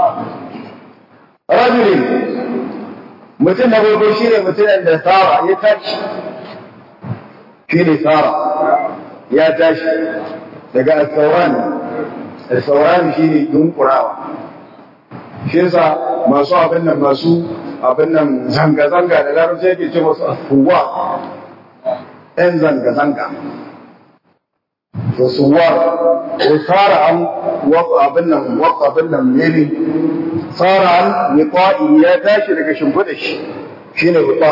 Rajulin mutum na farko shi ne mutumin da Sara ya tashi. Shi ne Sara ya tashi daga al-sauran shi ne dunkurawa shi yasa masu abin nan zanga-zanga da larabci yake ce masu asuwa ɗan zanga-zanga to suwa ko tsara an abin nan mene tsara an niqa'i ya tashi daga shimfiɗa shi ne wuta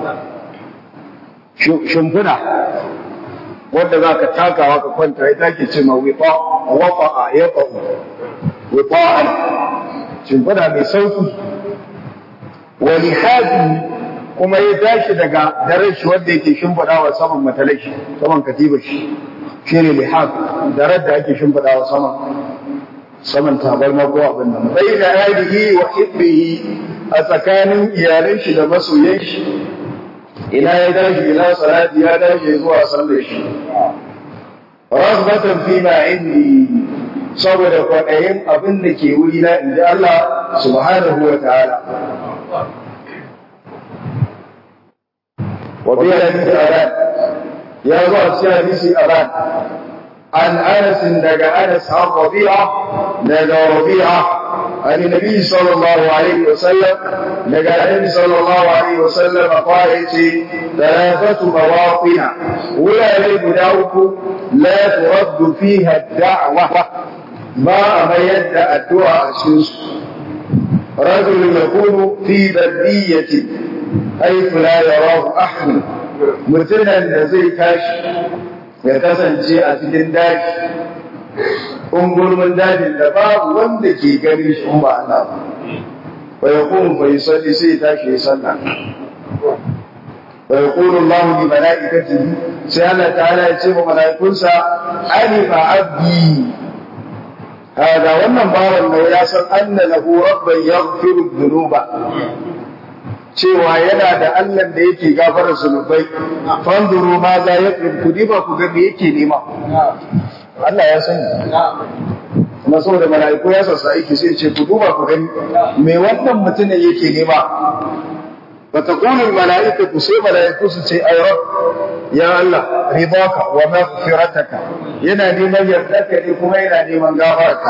shimfiɗa wanda za ka takawa ka kwanta ya take ce ma wafa'a ya fa'u wafa'an shimfiɗa mai sauki wani haɗi kuma ya tashi daga daren shi wanda yake shimfiɗa wa saman matalashi saman katiba shi ne lihab daren da ake shimfiɗa wa saman tabarma ko abin nan bai da alihi wa hibbihi a tsakanin iyalan shi da masoyan shi ina ya dace ila salati ya dace zuwa sallar shi rasbatan fi ma indi saboda kwaɗayin abin da ke wuri na inda Allah subhanahu wa ta'ala wa bi hadisi aban ya zo a cikin hadisi aban عن أنس دق أنس عن ربيعة دق ربيعة عن النبي صلى الله عليه وسلم دق النبي صلى الله عليه وسلم قال ثلاثة مواطن ولا لبداوك لا ترد فيها الدعوة ما أميد الدعاء رجل يكون في بردية حيث لا يراه أحد متنا زي كاش يتسنجي أتدين داش أنقل من داش الدباب واندكي قريش أمبعنا ويقوم فيصلي سيتاش يصلى ويقول الله لملائكته سأل تعالى يتسيب ملائكنسا علم عبدي هذا wannan bawan da ya san anna lahu rabban yaghfiru dhunuba cewa yana da Allah da yake gafara zunubai fanduru ma za ya kudi ba ku ga me yake nema Allah ya sani kuma saboda mala'iku ya sassa aiki sai ce ku duba ku gani me wannan mutumin yake nema فتقول الملائكة سي ملائكة سي أي رب يا الله رضاك ومغفرتك ينادي من يردك لكم ينادي من غفرك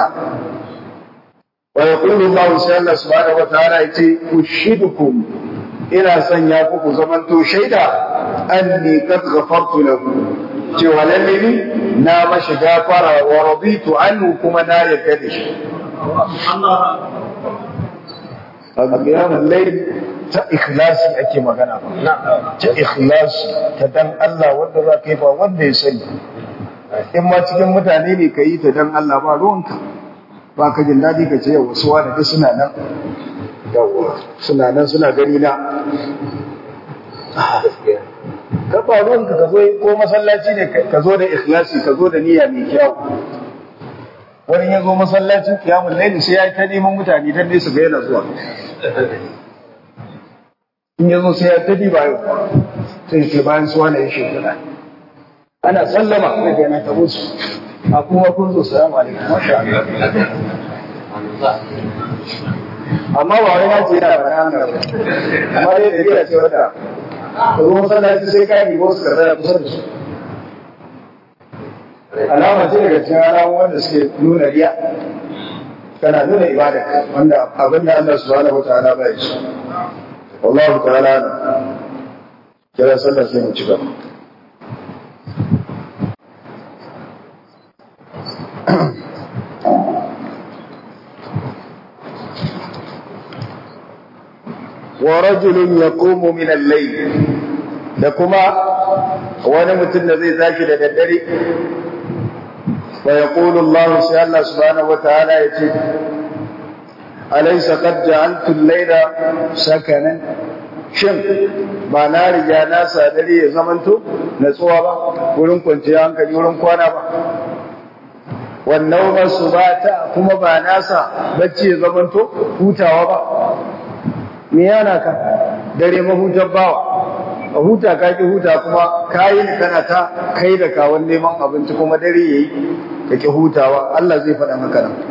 ويقول الله سبحانه وتعالى أشهدكم إلى سنياكم زمنت شيدا أني قد غفرت له جوالني نام شغافر ورضيت عنه كما نار يكدش قيام الليل ta ikhlasi ake magana ta ikhlasi ta dan Allah wanda za ka yi ba wanda ya sani in ma cikin mutane ne ka yi ta dan Allah ba ruwanka ba ka jin daɗi ka ce yawa suwa da suna nan yawa suna nan suna gani na ka ba ruwanka ka zo ko masallaci ne ka zo da ikhlasi ka zo da niyya mai kyau wani ya zo masallacin kiyamun laili sai ya yi ta neman mutane dan ne su ga yana zuwa in ya zo sai ya tafi bayan sai ce bayan suwa na yi shekara ana sallama da gana ta musu a kuma kun zo salamu alaikum masha Allah amma ba wani nace yana bayan nan amma dai da biya ce wata ko zo masallaci sai ka yi wasu ka tsaya kusa da su alama ce daga cikin alamun wanda suke nuna riya kana nuna ibada wanda abinda Allah subhanahu wataala bai shi والله تعالى كذا صلى في مجبر ورجل يقوم من الليل لكما وانا متن زي زاشي لددري ويقول الله سبحانه وتعالى يتي أليس قد جعلت الليل سكنا shin ba na riga na sadari ya zamanto natsuwa ba wurin kwanciya hankali wurin kwana ba wannan ba su ba ta kuma ba nasa bacci ya zamanto hutawa ba me yana ka dare mahutar bawa a huta ka ki huta kuma kayi kana ta kai da kawon neman abinci kuma dare yayi ka ki hutawa Allah zai faɗa maka nan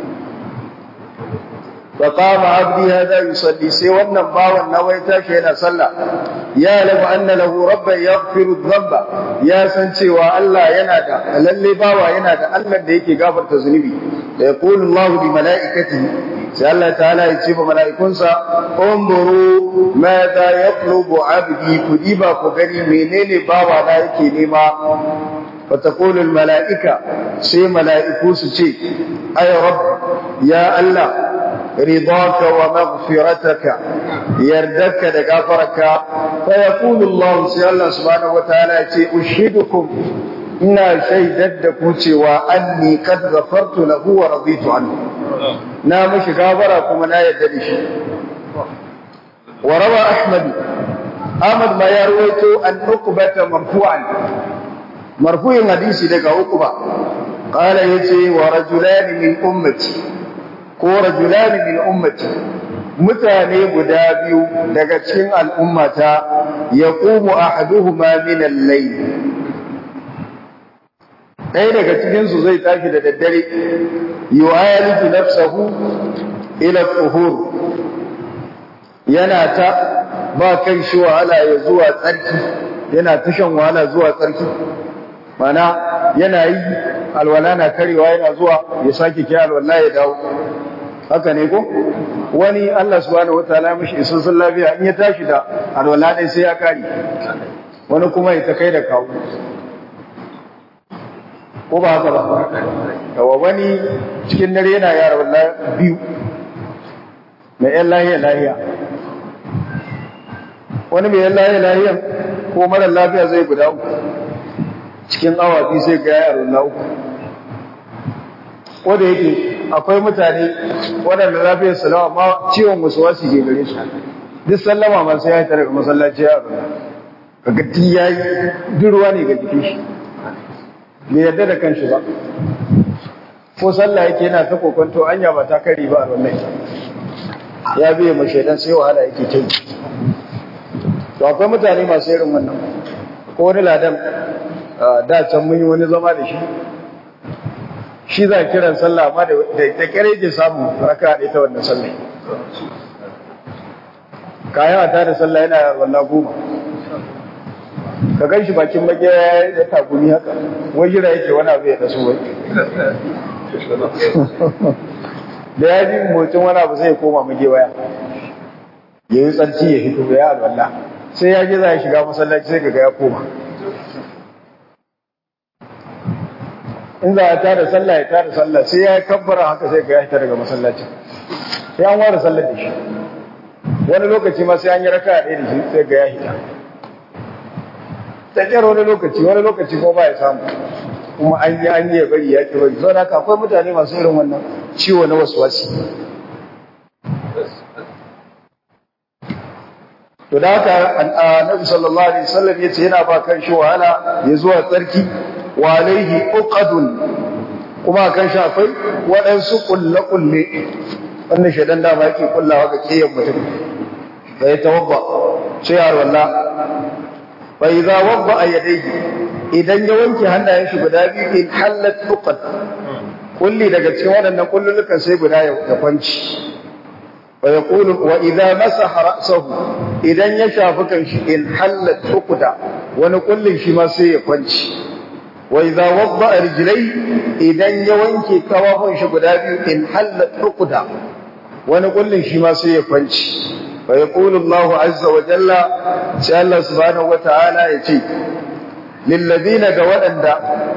فقام عبدي هذا يصلي سي wannan bawan nawaita shi yana sallah ya lamu anna lahu rabban yaghfiru dhanba ya san cewa Allah yana da lalle bawa yana da Allah da yake gafarta zunubi da yaqulu Allah bi malaikatihi sai Allah ta'ala ya ce ba malaikunsa umburu madha yaqlubu abdi kudiba ku gani menene bawa na yake nema فتقول الملائكة سي ملائكو سي أي رب يا الله رضاك ومغفرتك يردك لغفرك فيقول الله سي الله سبحانه وتعالى أشهدكم إنا شهدتكم وأني قد غفرت له ورضيت عنه نامش غفركم لا يدرش وروى أحمد ما يرويت أن نقبة مرفوعا مرفوع حديثي daga Uqba qala yace wa rajulan min ummati ko rajulan min ummati mutane guda biyu daga cikin al'ummata yaqumu ahaduhuma min al-layl ɗaya daga cikin su zai tashi da daddare yu'alifu nafsahu ila tuhur yana ta ba kan shi wahala ya zuwa tsarki yana ta shan wahala zuwa tsarki mana yana yi alwala na karewa yana zuwa ya sake kiya alwala ya dawo haka ne ko wani Allah subhanahu wataala mishi isassun lafiya in ya tashi da alwala dai sai ya kare wani kuma ya ta kai da kawo ko ba haka ba yawa wani cikin dare yana yara wallahi biyu mai yan lahiya wani mai yan lahiya ko mara lafiya zai guda uku cikin awa biyu sai ga yaro na uku ko da yake akwai mutane waɗanda lafiyar su lawa amma ciwon wasu wasu ke gare su duk sallama ma sai ya tare da masallaci ya zo kaga ti yayi durwa ne ga jikin shi bai yarda da kanshi ba ko sallah yake yana ta kokonto anya ba ta kare ba a wannan ya biye ma shaidan sai wahala yake kai to akwai mutane masu irin wannan ko wani ladan da can mun yi wani zama da shi za a kiran sallah amma da kare ke samu raka ɗaya ta wannan sallah kayan a tada sallah yana wallah 10 ka gan shi bakin magiya ya takumi haka wai jira yake wani abu ya taso wai da ya ji motsin wani abu sai ya koma magewaya ya yi tsarki ya fito ya alwallah sai ya je za ya shiga masallaci sai ka ga ya koma in za a tada sallah ya tada sallah sai ya kabbara haka sai ga ya fita daga masallaci sai an ware sallar da shi wani lokaci ma sai an yi raka ɗaya da shi sai ga ya fita ta kyar wani lokaci ko ba ya samu kuma an yi ya bari ya ki bari sau da haka akwai mutane masu irin wannan ciwo na wasi. To da haka annabi sallallahu alaihi wasallam yace yana ba kan shi wahala ya zuwa tsarki wa alaihi uqadun kuma kan shi akwai waɗansu kulle wannan shedan da ba yake kullawa ga kiyan mutum sai tawabba sai har wallahi fa idza wadda yadayhi idan ya wanke hannayen shi guda biyu in halat uqad kulli daga cikin waɗannan kullulukan sai guda ya kwanci wa yaqulu wa idza masaha ra'sahu idan ya shafi kanshi in halat uqda wani kullin shi ma sai ya kwanci wa idza wadda rijlai idan ya wanke kawafin shi guda biyu in halat uqda wani kullin shi ma sai ya kwanci fa yaqulu Allahu azza wa jalla sai Allah subhanahu wa ta'ala ya ce lil ladina ga wadanda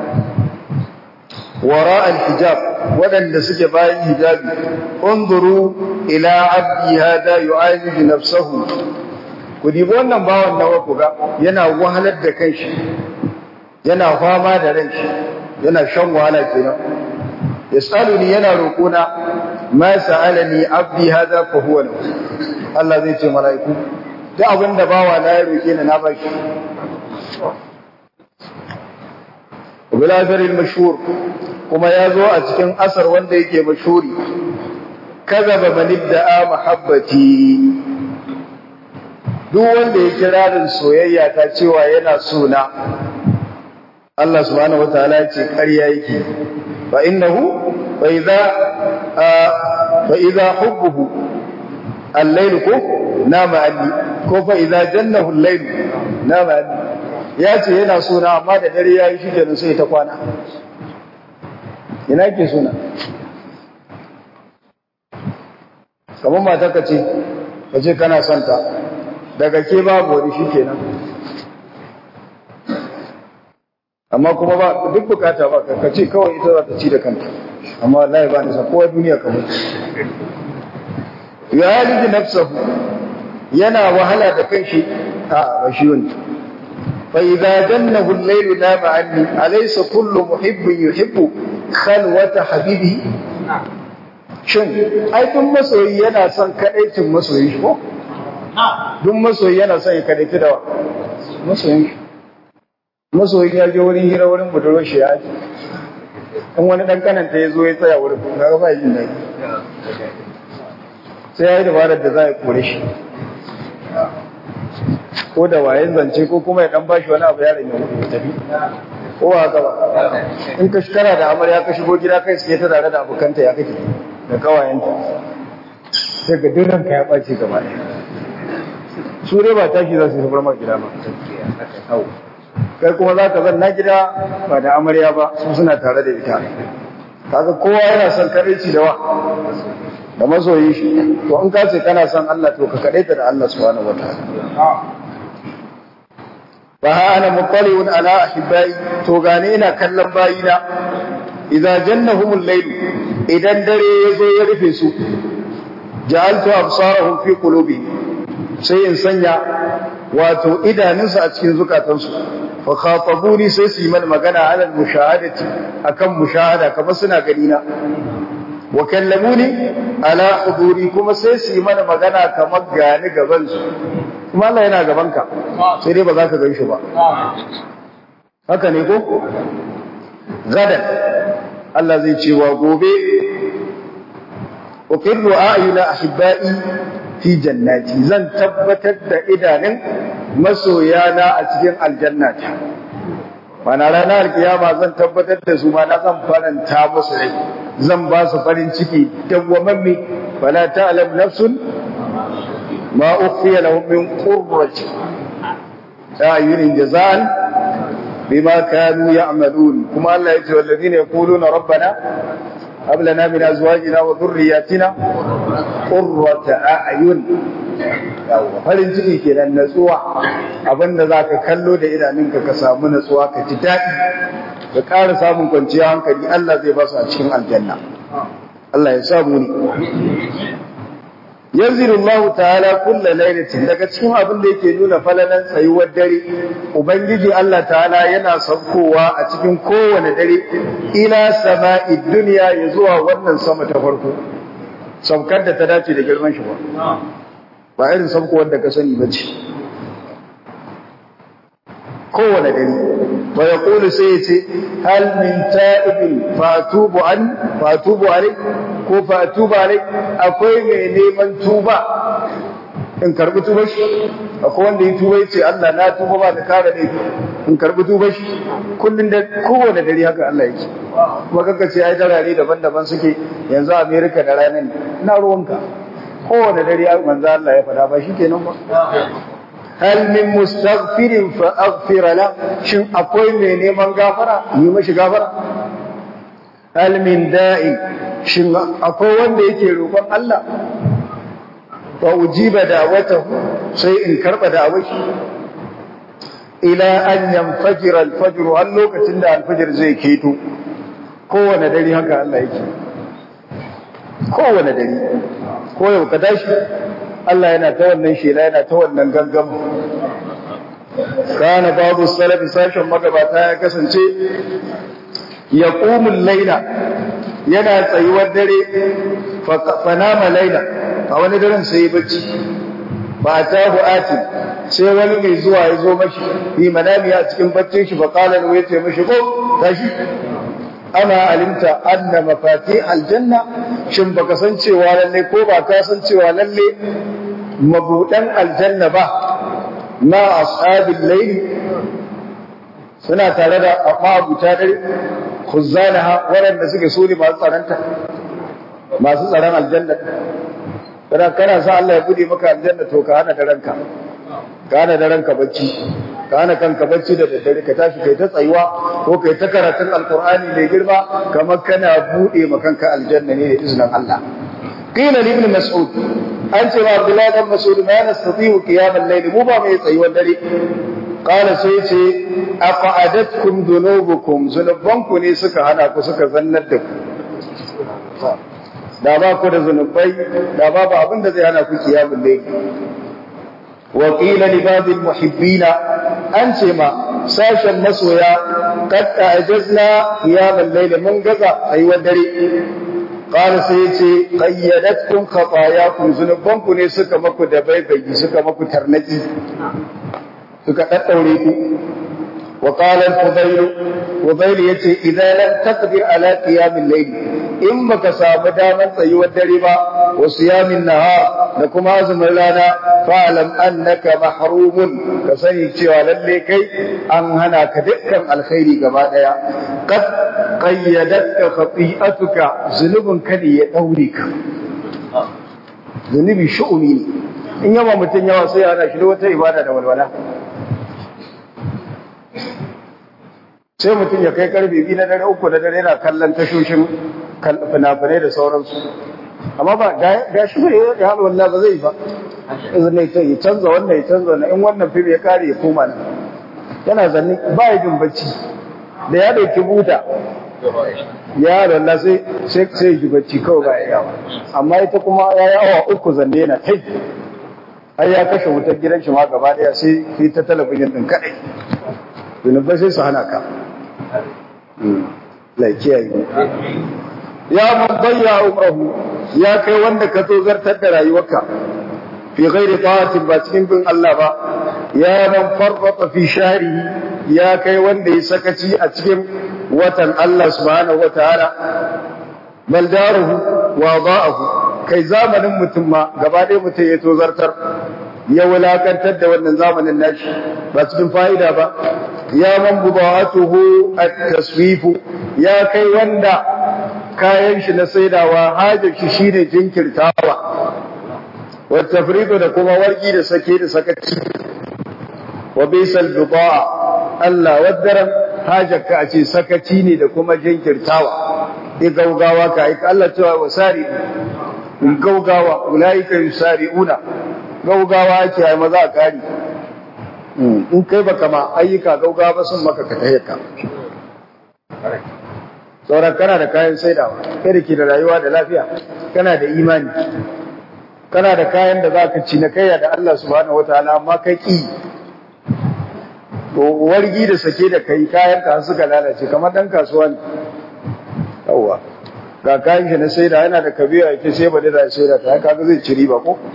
wara al-hijab wadanda suke bayan hijabi unzuru ila abdi hada yu'alij nafsuhu ku dibi wannan bawan nawa ku ga yana wahalar da kanshi yana fama da ranshi yana shan wahala kenan yasaluni yana roƙona ma sa'alani abdi hada fa huwa lahu Allah zai ce mala'iku duk abinda bawa na ya roke ni na bashi وبالأثر المشهور كما يزو أتكن أثر وانده يكي مشهوري كذب من ابدأ محبتي duk wanda ya kirarin soyayya ta cewa yana suna Allah subhanahu wataala ya ce ƙarya yake fa innahu fa idza hubbuhu al-layl ko nama anni ko fa idza jannahu al-layl nama anni ya ce yana suna amma da dare yayi shi kenan sai ta kwana ina ke suna kamar mata ka ce kana son ta daga ke babu wani shi kenan amma kuma ba duk bukata ba ka ce kawai ita za ta ci da kanta amma wallahi ba nisa kowa duniya kamar ya haliji nafsahu yana wahala da kanshi a bashi wani fa idza jannahu al-layl nama anni alaysa kullu muhibbin yuhibbu khalwata habibi shin ai duk masoyi yana son kadaicin masoyi ko duk masoyi yana son ya kadaici da masoyi ya je wurin hira wurin budurwar shi ya ji in wani dan kananta ya zo ya tsaya wurin kaga ba yin dai sai ya yi dabarar da za a kore shi ko da wayen zance ko kuma ya dan bashi wani abu yaron ya tafi ko ba haka ba in ka shikara da amarya ka shigo gida kai suke ta tare da abokanta ya kake da kawayenta sai ga duk ranka ya ɓace gaba ɗaya su dai ba tashi za su yi bar gida ba kai kuma za ka zanna gida ba da amarya ba su suna tare da ita kaga kowa yana son kadaici da wa da masoyi shi to in ka ce kana son Allah to ka kadaita da Allah subhanahu wataala fa ana muqallibun ala ahibbai to gane ina kallon bayina idza jannahumul layl idan dare yazo ya rufe su ja'altu absarahum fi qulubihim sai in sanya wato idanunsu a cikin zukatansu fa khatabuni sai su yi mana magana ala mushahadati akan mushahada kamar suna gani na wa kallamuni ala huduri kuma sai su yi mana magana kamar gani gaban su kuma Allah yana gaban ka sai dai ba za ka gan shi ba haka ne ko gadan Allah zai ce wa gobe uqirru a'yuna ahibba'i fi jannati zan tabbatar da idanun masoyana a cikin aljannata mana ranar kiyama zan tabbatar da su ma na zan faranta musu rai zan ba su farin ciki dawwamamme fala ta'lam nafsun ma ukhfiya lahum min qurrati a'yunin jazaan bima kanu ya'malun kuma Allah yace walladhina yaquluna rabbana hab lana min azwajina wa dhurriyyatina qurrata a'yun farin ciki kenan natsuwa abinda zaka kallo da idanunka ka samu natsuwa ka ji dadi ka ƙara samun kwanciyar hankali Allah zai ba su a cikin aljanna Allah ya samu ni yanzilu Allah ta'ala kulla lailatin daga cikin abin da yake nuna falalan tsayuwar dare ubangiji Allah ta'ala yana saukowa a cikin kowane dare ila sama'i dunya ya zuwa wannan sama ta farko saukar da ta dace da girman shi ba irin saukowar da ka sani bace kowane dare wa yaqulu sai yace hal min ta'ibin fatubu alai ko fatuba alai akwai mai neman tuba in karbi tuba shi akwai wanda ya tuba yace Allah na tuba ba da kare ne in karbi tuba shi kullun da kowane dare haka Allah yake kuma kaga ce ai darare daban-daban suke yanzu America da ranan ina ruwanka kowane dare manzo Allah ya fada ba shikenan ba hal min mustaghfirin fa aghfir la shin akwai mai neman gafara yi mashi gafara hal min da'i shin akwai wanda yake roƙon Allah fa ujiba da'watahu sai in karba da'awar ila an yanfajira al-fajr har lokacin da al-fajr zai keto kowane dare haka Allah yake kowane dare ko yau ka tashi Allah yana ta wannan shela yana ta wannan gangam kana babu salafi sashen magabata ya kasance yaqumul layla yana tsayuwar dare fa nama layla a wani daren sai bacci ba tahu ati sai wani mai zuwa ya zo mashi bi manami a cikin baccin shi fa qala lahu yace mashi ko tashi ana alimta anna mafati aljanna shin baka san cewa lalle ko ba ka san cewa lalle mabudan aljanna ba na ashabil layl suna tare da mabuta dare khuzanaha waɗanda suke so ne masu tsaron aljanna kana sa Allah ya bude maka aljanna to ka hana da ranka bacci ka hana kanka bacci da daddare ka tashi kai ta tsayuwa ko kai ta karatun alqur'ani mai girma kamar kana bude maka kanka aljanna ne da izinin Allah qila li ibn mas'ud an ce wa abdullahi ibn mas'ud ma nastati'u qiyam al-layl mu ba mai tsayuwar dare qala sai ce aqadatkum dhunubukum zunubanku ne suka hana ku suka zannar da ku da ba ku da zunubai da babu abin da zai hana ku qiyamul layl wa qila li babil muhibbina an ce ma sashen masoya qad ajazna qiyamul layl mun gaza tsayuwar dare qala sai yace qayyadatkum khatayakum zunubanku ne suka maku da baibayi suka maku tarnaki suka daddaure ku wa qala al-fudayl yace idan lam taqdir ala qiyam al-layl in baka samu daman tsayuwar dare ba wa siyamin nahar da kuma azumin rana fa'lam annaka mahrumun ka sani cewa lalle kai an hana ka dukkan alkhairi gaba daya qad qayyadatka khati'atuka zunubun ka ne ya daure ka zunubi shu'umi ne in yawa mutun yawa sai ana shi da wata ibada da walwala sai mutum ya kai karfe 2 na dare 3 na dare yana kallon tashoshin fina-finai da sauransu amma ba ga shi bai ya haɗa wallah ba zai ba zai ta yi canza wannan ya canza wannan in wannan fim ya kare ya koma nan yana zanni ba ya jin bacci da ya ɗauki buta ya haɗa wallah sai ya ji bacci kawai ba ya yawa amma ita kuma ya yi awa 3 zanne yana kai ai ya kashe wutar gidan shi ma gaba ɗaya sai ta talabijin ɗin kaɗai zunubai sai su hana ka laikiyayi ya man bayya umrahu ya kai wanda ka zo zartar da rayuwarka fi ghairi ta'atin ba cikin bin Allah ba ya man farrata fi shahri ya kai wanda ya sakaci a cikin watan Allah subhanahu wataala bal daruhu wa da'ahu kai zamanin mutum ma gaba ɗaya mutum ya to zartar ya wulakantar da wannan zamanin nashi ba cikin fa'ida ba ya man bubatuhu at-taswifu ya kai wanda kayan shi na saidawa hajar shi shine jinkirtawa wa tafridu da kuma wargi da sake da sakaci wa bisal bidaa Allah wadaran hajarka a ce sakaci ne da kuma jinkirtawa gaugawa ka aika Allah cewa wasari gaugawa ulaika yusari'una gaugawa ake ai maza a kari in kai baka ma ayyuka gaugawa ba sun maka ka tayyaka sauran kana da kayan saidawa kai da ke da rayuwa da lafiya kana da imani kana da kayan da za ka ci na kaiya da Allah subhanahu wataala amma kai ki to wargi da sake da kai kayan ka suka lalace kamar dan kasuwa ne yawa ga kayan shi na saida yana da kabiya yake sai ba da saida ta kaga zai ci riba ko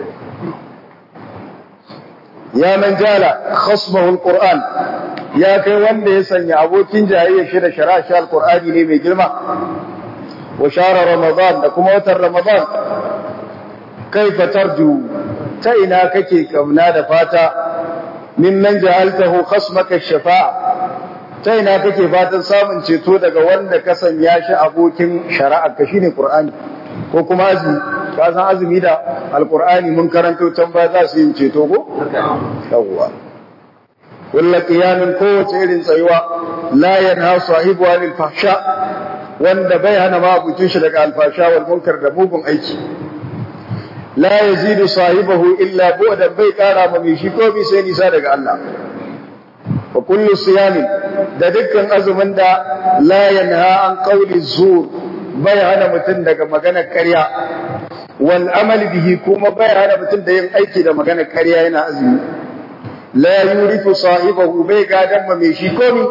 ya man jala khasbahu alquran ya kai wanda ya sanya abokin jayayya shi da shari'a shi alqur'ani ne mai girma wa shara ramadan da kuma watan ramadan kaifa tarju ta ina kake kauna da fata mimman ja'altahu khasmaka shafa'a ta ina kake fatan samun ceto daga wanda ka sanya shi abokin shari'a ka shine qur'ani ko kuma azumi ka san azumi da alqur'ani mun karanto can ba za su yin ceto ko yawwa kullu qiyamin kowace irin tsayuwa la yanha sahibu anil fahsha wanda bai hana ma abucin shi daga alfasha wal munkar da mugun aiki la yazidu sahibahu illa bu'dan bai kara ma mai shi ko bi sai nisa daga Allah wa kullu siyamin da dukkan azumin da la yanha an qawli zur bai hana mutum daga maganar ƙarya wal amal bihi kuma bai hana mutum da yin aiki da maganar ƙarya yana azumi la yurifu sahibahu bai gadan ma mai shi komi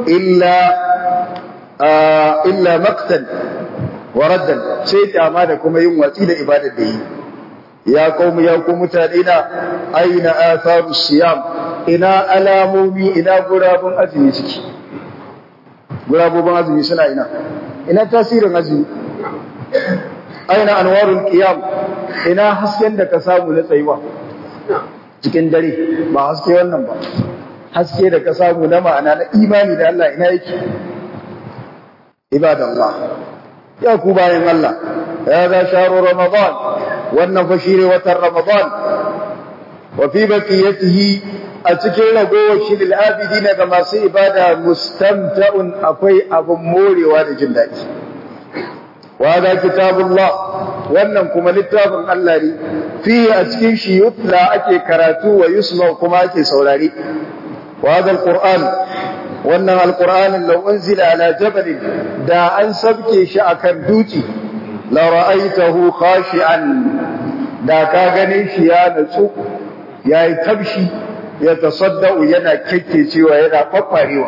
illa maqtan wa raddan sai kyama da kuma yin watsi da ibadar da yi ya qaumi ya ku mutane na aina atharu siyam ina alamomi ina gurabun azumi ciki gurabun azumi suna ina tasirin azumi aina anwarul qiyam ina hasken da ka samu na tsayuwa cikin dare ba haske wannan ba haske da ka samu na ma'ana na imani da Allah ina yake ibadallah ya ku bayan Allah ya za sharu ramadan wannan fa shine watan ramadan wa fi baqiyatihi a cikin ragowar shi lil abidin ga masu ibada mustamta'un akwai abun morewa da jin daɗi wa da kitabullah wannan kuma littafin Allah ne fi a cikin shi yutla ake karatu wa yusma kuma ake saurare wa da alquran wannan alqur'anin law unzila ala jabalin da an sabke shi akan duki la ra'aytahu khashi'an da ka gane shi ya natsu yayi tabshi ya tasaddau yana kekkecewa yana kwakwarewa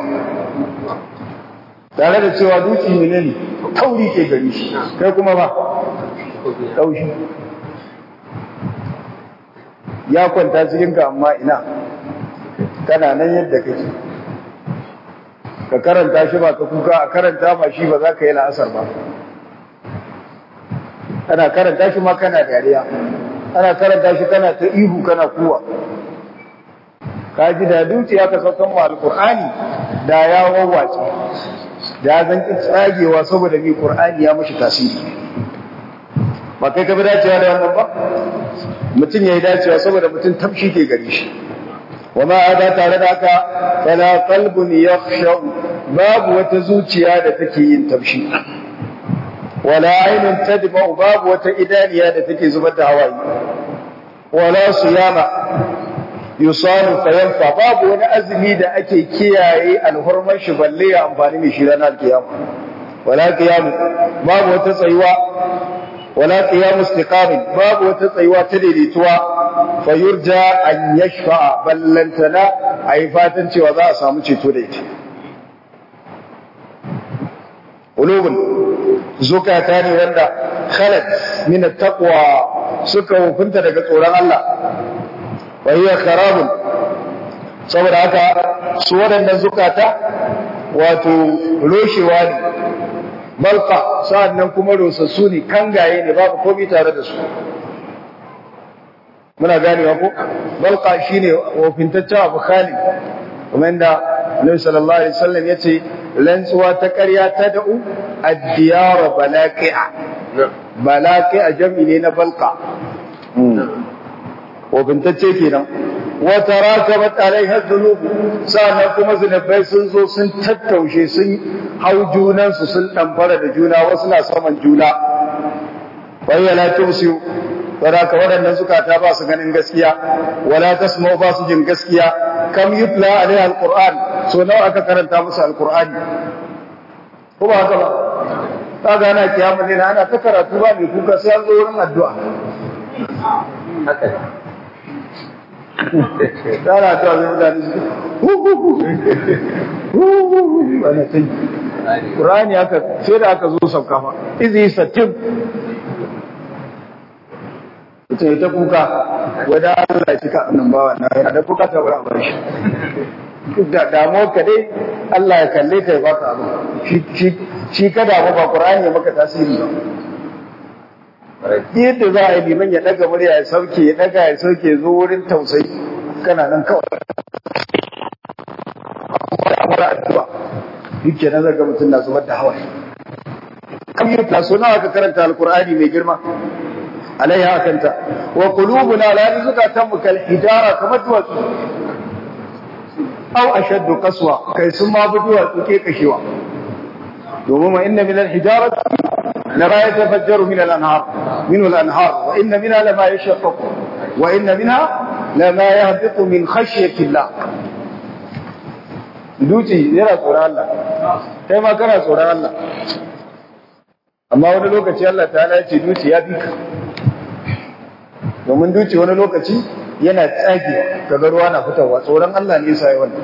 tare da cewa duki menene tauri ke gari shi kai kuma ba taushi ya kwanta cikin ka amma ina kana nan yadda kake ka karanta shi ba ka kuka a karanta ma shi ba za ka yi la'asar ba ana karanta shi ma kana dariya ana karanta shi kana ta ihu kana kuwa ka ji da dukiya ka saukan mu alqur'ani da ya wawace da zan ki tsagewa saboda mi qur'ani ya mishi tasiri ba kai ka bi dacewa da wannan ba mutum yayi dacewa saboda mutum tamshi ke gare shi wa ma ada tare da haka fala qalbun yakhsha babu wata zuciya da take yin taushi wala ainun tadma babu wata idaniya da take zubar da hawaye wala siyama yusalu fayanfa babu wani azumi da ake kiyaye alhurman shi balle ya amfani da shi ranar kiyama wala qiyam babu wata tsayuwa wala qiyam istiqamin babu wata tsayuwa ta daidaituwa fayurja an yashfa ballantana ai fatan cewa za a samu ceto da ita qulubun zukata ne wanda khalat min at-taqwa suka hukunta daga tsoron Allah wa hiya kharabun saboda haka su waɗannan zukata wato roshewa ne balqa sa'annan kuma rosassu ne kangaye ne babu komai tare da su muna ganewa ko balqa shine wofintaccen abu khali kuma inda Annabi sallallahu alaihi wasallam yace lantsuwa ta ƙarya ta da'u ad-diyar balaqi'a balaqi'a jam'i ne na balqa wofintacce kenan wa tarakabat alaiha dhunub sannan kuma zunubai sun zo sun tattaushe sun hau junansu sun damfara da juna wasu na saman juna bayyana tumsiyu wadaka waɗannan zukata ba su ganin gaskiya wala tasma'u ba su jin gaskiya kam yutla alaiha alquran so nawa aka karanta musu alqurani ko ba haka ba kaga ana kiyama ne ana ta karatu ba mai kuka sai an zo wurin addu'a haka tara ta zai mutane wani ta yi ƙurani aka sai da aka zo sauka fa izi sattin ita yi ta kuka wadda Allah cika nan bawa na yana da kuka ta bari a bar shi da damuwa ka dai Allah ya kalle ka ya baka abu shi ka damu ba ƙurani ya maka tasiri ba yadda za a yi liman ya daga murya ya sauke ya daga ya sauke zo wurin tausayi kana nan kawai amara addu'a duk kenan zaga mutum na zubar da hawaye kam yi taso nawa ka karanta alqur'ani mai girma alaiha kanta wa qulubuna la rizqatan kal hijara kamar duwatsu aw ashaddu qaswa kai sun ma bi duwatsu ke kashewa domin wa inna min al hijarati لما يتفجر من الأنهار منه الأنهار وإن منها لما يشقق وإن منها لما يهبط من خشية الله duci yana tsoron Allah kai ma kana tsoron Allah amma wani lokaci Allah ta'ala ya ce duci ya fi ka domin duci wani lokaci yana tsage kaga ruwa na fitowa tsoron Allah ne yasa ya wannan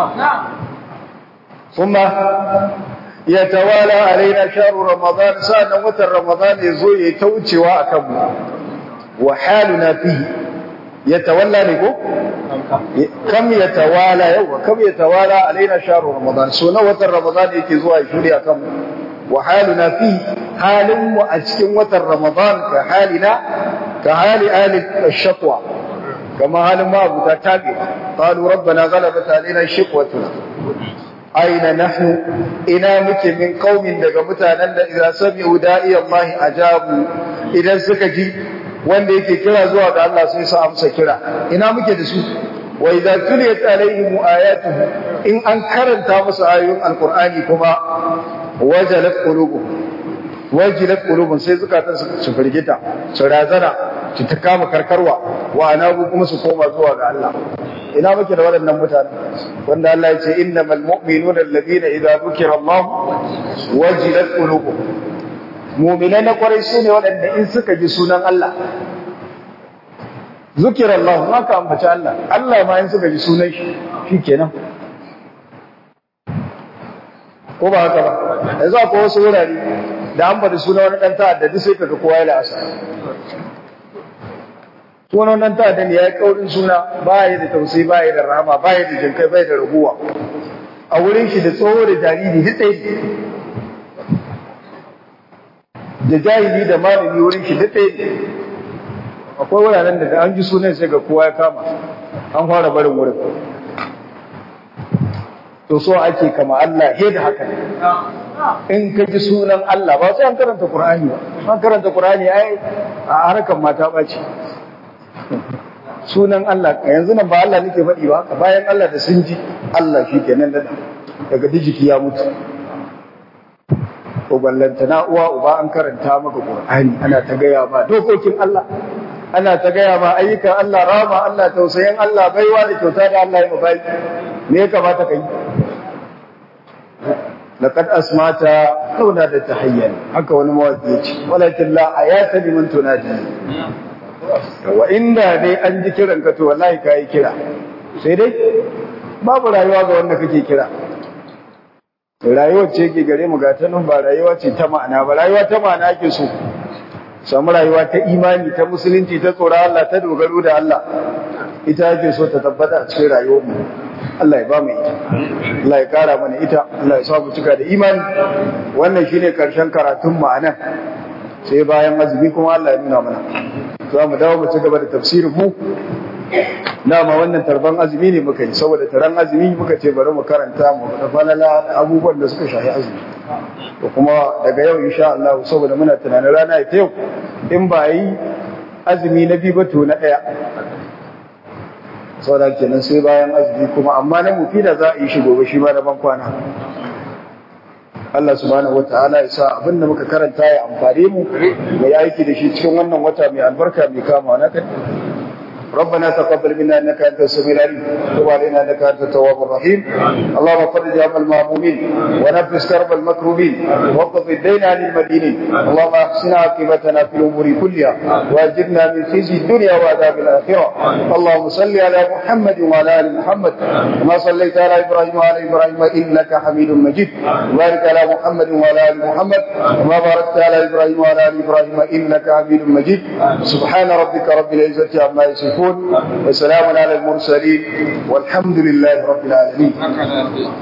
kuma يتوالى علينا شهر رمضان سنة وتر رمضان يزوي يتوجوا أكبر وحالنا فيه يتولى لكم كم يتوالى علينا شهر رمضان سنة وتر رمضان يكزوا يشوري أكبر وحالنا فيه حال وأجكم وتر رمضان كحال آل الشقوى كما حال ما أبو تتابع قالوا ربنا غلبت علينا شقوتنا aina nahnu ina muke min qaumin daga mutanen da idza sami'u da'i Allah ajabu idan suka ji wanda yake kira zuwa ga Allah sai su amsa kira ina muke da su wa idza tuliyat alaihim ayatuhu in an karanta musu ayoyin alqur'ani kuma wajilat qulubuhum sai zukatan su firgita su razana su ta kama karkarwa wa anabu kuma su koma zuwa ga Allah ina muke da waɗannan mutane wanda Allah ya ce innamal mu'minuna alladhina idza dhukira Allah wajilat qulubuhum mu'minai na kwarai sune waɗanda in suka ji sunan Allah zukira Allah maka ambaci Allah Allah ma in suka ji sunan shi shikenan ko ba haka ba yanzu akwai wasu wurare da an bada sunan wani dan ta'adda sai kaga kowa ya la'asa sunan nan ta da ya yi kaurin suna ba ya da tausayi ba ya da rahama ba ya da jinkai ba ya da raguwa a wurin shi da tsoho da jariri duk ɗaya da jahili da malami wurin shi duk ɗaya akwai wuraren da an ji sunan sai ga kowa ya kama an fara barin wurin to so ake kama Allah he da haka in ka ji sunan Allah ba sai an karanta Qur'ani ba an karanta Qur'ani ai a harkar mata ba ce sunan Allah yanzu nan ba Allah nake faɗi ba bayan Allah da sun ji Allah shi kenan da daga jiki ya mutu. Ko ballantana uwa uba an karanta maka Qur'ani ana ta gaya ma dokokin Allah, ana ta gaya ma ayyukan Allah, rama Allah, tausayin Allah, baiwa da kyauta da Allah ya mabai. Me ya kamata kai? Laqad asmata kauna da tahayyan, haka wani mawaki yace, walakin la ayata liman tunadi. Wa inda dai an ji kiran ka to wallahi kai kira. Sai dai babu rayuwa ga wanda kake kira. Rayuwar ce ke gare mu ga ta nan ba rayuwa ce ta ma'ana ba, rayuwa ta ma'ana ake so. Samu rayuwa ta imani, ta musulunci, ta tsoron Allah, ta dogaro da Allah. Ita ake so ta tabbata a cikin rayuwar mu. Allah ya ba mu ita, Allah ya kara mana ita, Allah ya sa mu cika da imani. Wannan shine karshen karatun mu anan. Sai bayan azumi kuma Allah ya nuna mana. Za mu dawo mu ci gaba da tafsirin mu. Dama wannan tarban azumi ne muka yi, saboda taron azumi muka ce bari mu karanta mu da falala abubuwan da suka shafi azumi. To kuma daga yau insha Allah saboda muna tunanin rana ita yau in ba yi azumi na biyu ba to na ɗaya. Saboda kenan sai bayan azumi kuma amma na mufida za a yi shi gobe shi ma da ban kwana. Allah subhanahu wataala ya sa abin da muka karanta ya amfane mu mu yi aiki da shi cikin wannan wata mai albarka mai kama na kai. ربنا تقبل منا انك انت السميع العليم وتب علينا انك انت التواب الرحيم اللهم فرج هم المهمومين ونفس كرب المكروبين واقض الدين عن المدينين اللهم احسن عاقبتنا في الامور كلها واجرنا من خزي الدنيا وعذاب الاخره اللهم صل على محمد وعلى ال محمد كما صليت على ابراهيم وعلى ابراهيم انك حميد مجيد وبارك على محمد وعلى ال محمد كما باركت على ابراهيم وعلى ال ابراهيم انك حميد مجيد سبحان ربك رب العزه عما يصفون وسلام على المرسلين والحمد لله رب العالمين.